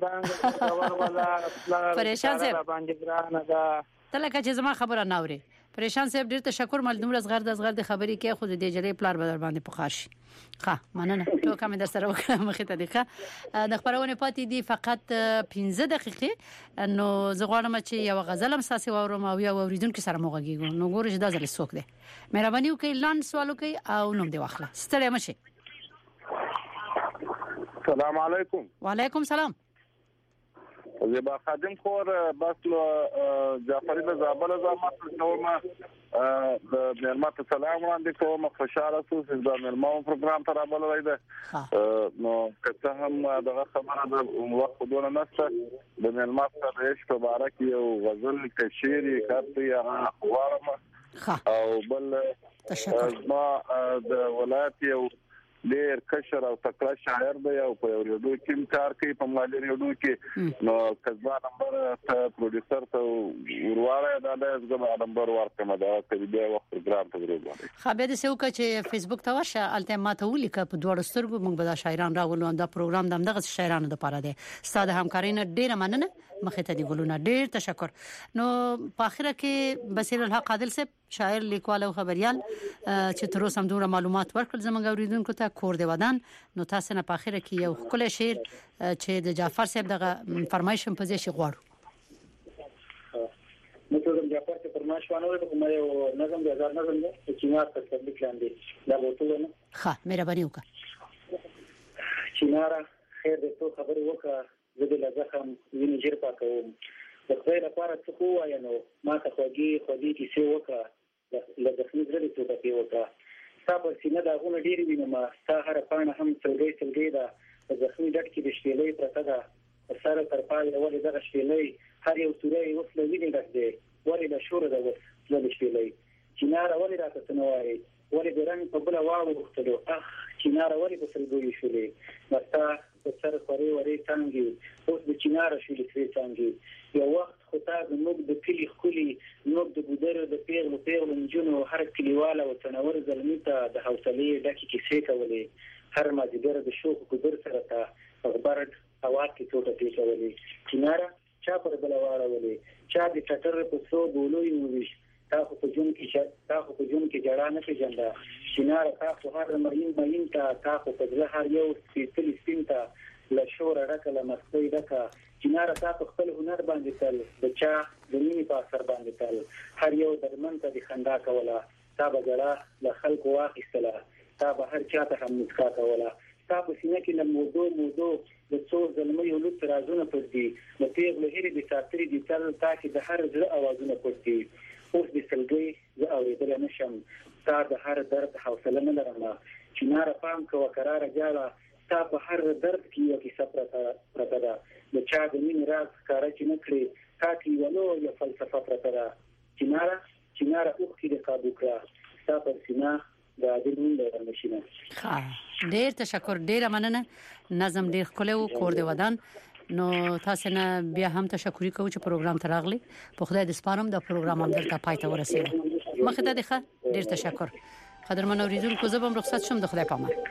دومره پریشان صاحب باندې ګرانه ده تلکه چې زما خبره نه اوري پریشان صاحب ډیر تشکر مل دومره زغر د زغر د خبرې کې خو د جلې پلار بدر باندې پخار شي ښه مننه ټول کوم در سره وکړه مخه ته دی ښه د خبرونه پاتې دي فقط پنځه دقیقې نو زه غواړم چې یو غزل هم ساسي واورم او یو اوریدونکو سره موغږیږو نو ګورې چې دا ځل څوک دی مهرباني وکړئ لاند سوال وکړئ او نوم دی واخله ستړی مشه. السلام علیکم. وعلیکم السلام. زبا خادم خور بس جعفری د زابل زمات کوم د مرمت سلام وړاندې کوم خوشاله اوسئ د مرمت پروګرام ته رابللای ده نو که هم دغه خبره د وخت دونه نشته د مرمت سره عشق مبارک یو غزل کشيري کړی هغه وارم او بل ما د ولایت یو ډیر کشر او تکړه شاعر دی او په ریډیو کې کار کوي په مالي ریډیو کې نو کزبا نمبر ته پروډوسر ته ورواله دا د زما نمبر ورکمه دا کوي د وخت پروګرام ته ورغلی خبر دې سوکه چې فیسبوک ته ورشه الته ماته ولیکه په دوه سترګو موږ به دا شاعران راولو دا پروګرام دغه شاعرانو لپاره دی ستاسو همکارینه ډیره مننه مخه ته دی ګلونه ډیر تشکر. نو په اخره کې بصیر الحق عادل صاحب شاعر لیکوال او خبريال چې تر اوسه هم دومره معلومات ورکړل زموږ اوریدونکو ته کور دی ودان نو تاسو نه په اخره کې یو خپل شعر چې د جعفر صاحب دغه فرمایش په ځای شي غواړو. نو ته جعفر ته فرمایش وانه کوم یو نظم د هزار نظم دی چې ما په تطبیق لاندې دا بوتل نه ښه مهرباني وکړه. چینارا خیر دې تو خبر وکړه زه د لزخم ویني جیر پاکوم د خپل لپاره څه خو وای نو ما ته خوږی خوږی چې څه وکړه لزخم زړه ته پاتې وکړه صبر سینه دا غونه ډیر وینم ستا هر پانه هم څلګي څلګي دا زخمي ډټ کې د شپېلې پرته ده سره تر پای ولې دغه شپېلې هر یو سورې وسله ویني ډک دی ولې د شور د وسله شپېلې چینار ولې راته سنوي ولې د رنګ په بل واو وختلو اخ چینار ولې په سرګوي شولې مستا په سر خوري وري څنګه اوس د چینار شولې سوي څنګه یو وخت خو تا د موږ د کلی خولي موږ د ګودر د پیغلو پیغلو نجونو هر کلیواله او تنور زلمی ته د حوصلې ډکه کیسې کولې هر مازیګر د شوق ګودر سره ته خبرت هوا کې ټوټه پیښولې چینار چا پر بلواره ولې چا د ټټر په سو بولوي ویش تا خو په جون کې تا خو په جون کې جړا نه پیژنده چینار تا خو هر مرین مین تا تا خو په ځله هر یو سپیڅلی سپین تا له شور راکله مستوي دکا چینار تا په خپل هنر باندې تل د چا د مینې په اثر باندې تل هر یو درمن ته د خندا کوله تا به جړا له خلکو واخیستله تا به هر چا ته هم مسکا کوله تا په سینه کې له موضوع موضوع د څو ظلمي او لوت رازونه پټ دي د پیغلو هېرې د ساتري دي تل تا کې د هر زړه اوازونه پټ دي اوس د سلګي زه اورېدل نشم تا د هر درد حوصله نه لرم چینار پام کوه قرار جاړه تا په هر درد کې یو کیسه پرته ده د چا د مینې راز ښکاره چې نه کړې تا کې یو لویه فلسفه پرته ده چیناره چیناره اوښکې دې قابو کړه ستا پر سینه د عادل مين لرم نشینه. ښه ډېر تشکر ډېره مننه نظم ډېر ښکلی و کور دې ودان نو تاسو نه بیا هم تشکر کوم چې پروګرام ته راغلی په خدای دې سپارم دا پروګرام هم دلته پای ته ورسېږي مخه ته ښه ډېر تشکر قدرمن اوریدونکو زه به رخصت شم د خدای په امان.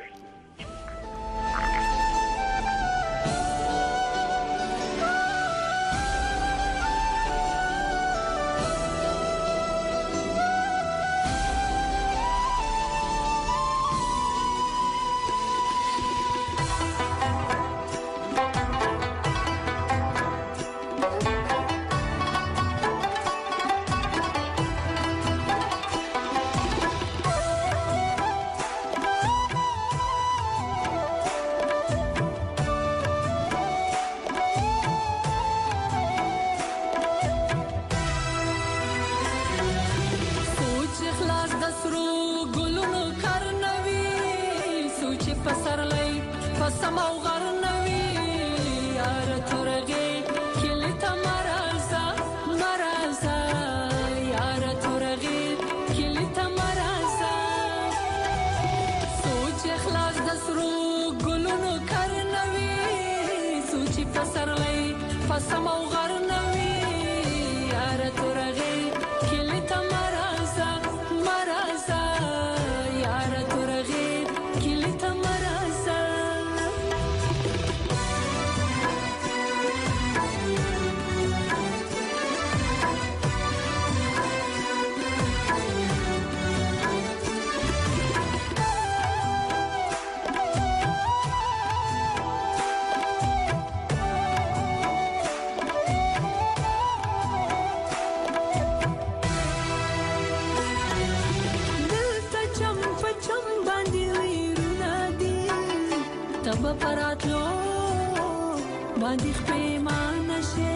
پراتلو باندې پیمانه شه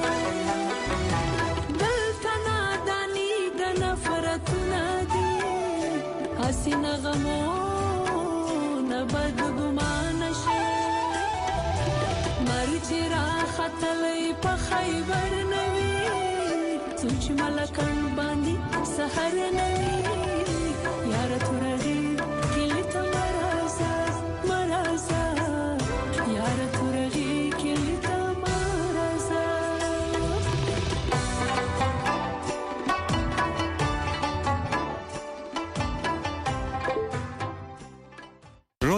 دلته نادانی د نفرتونه دي حسینه غمونه بدګمانه شه مرچ را خطلې په خیبر نوي سوچ ملکان باندې سحر نوي یار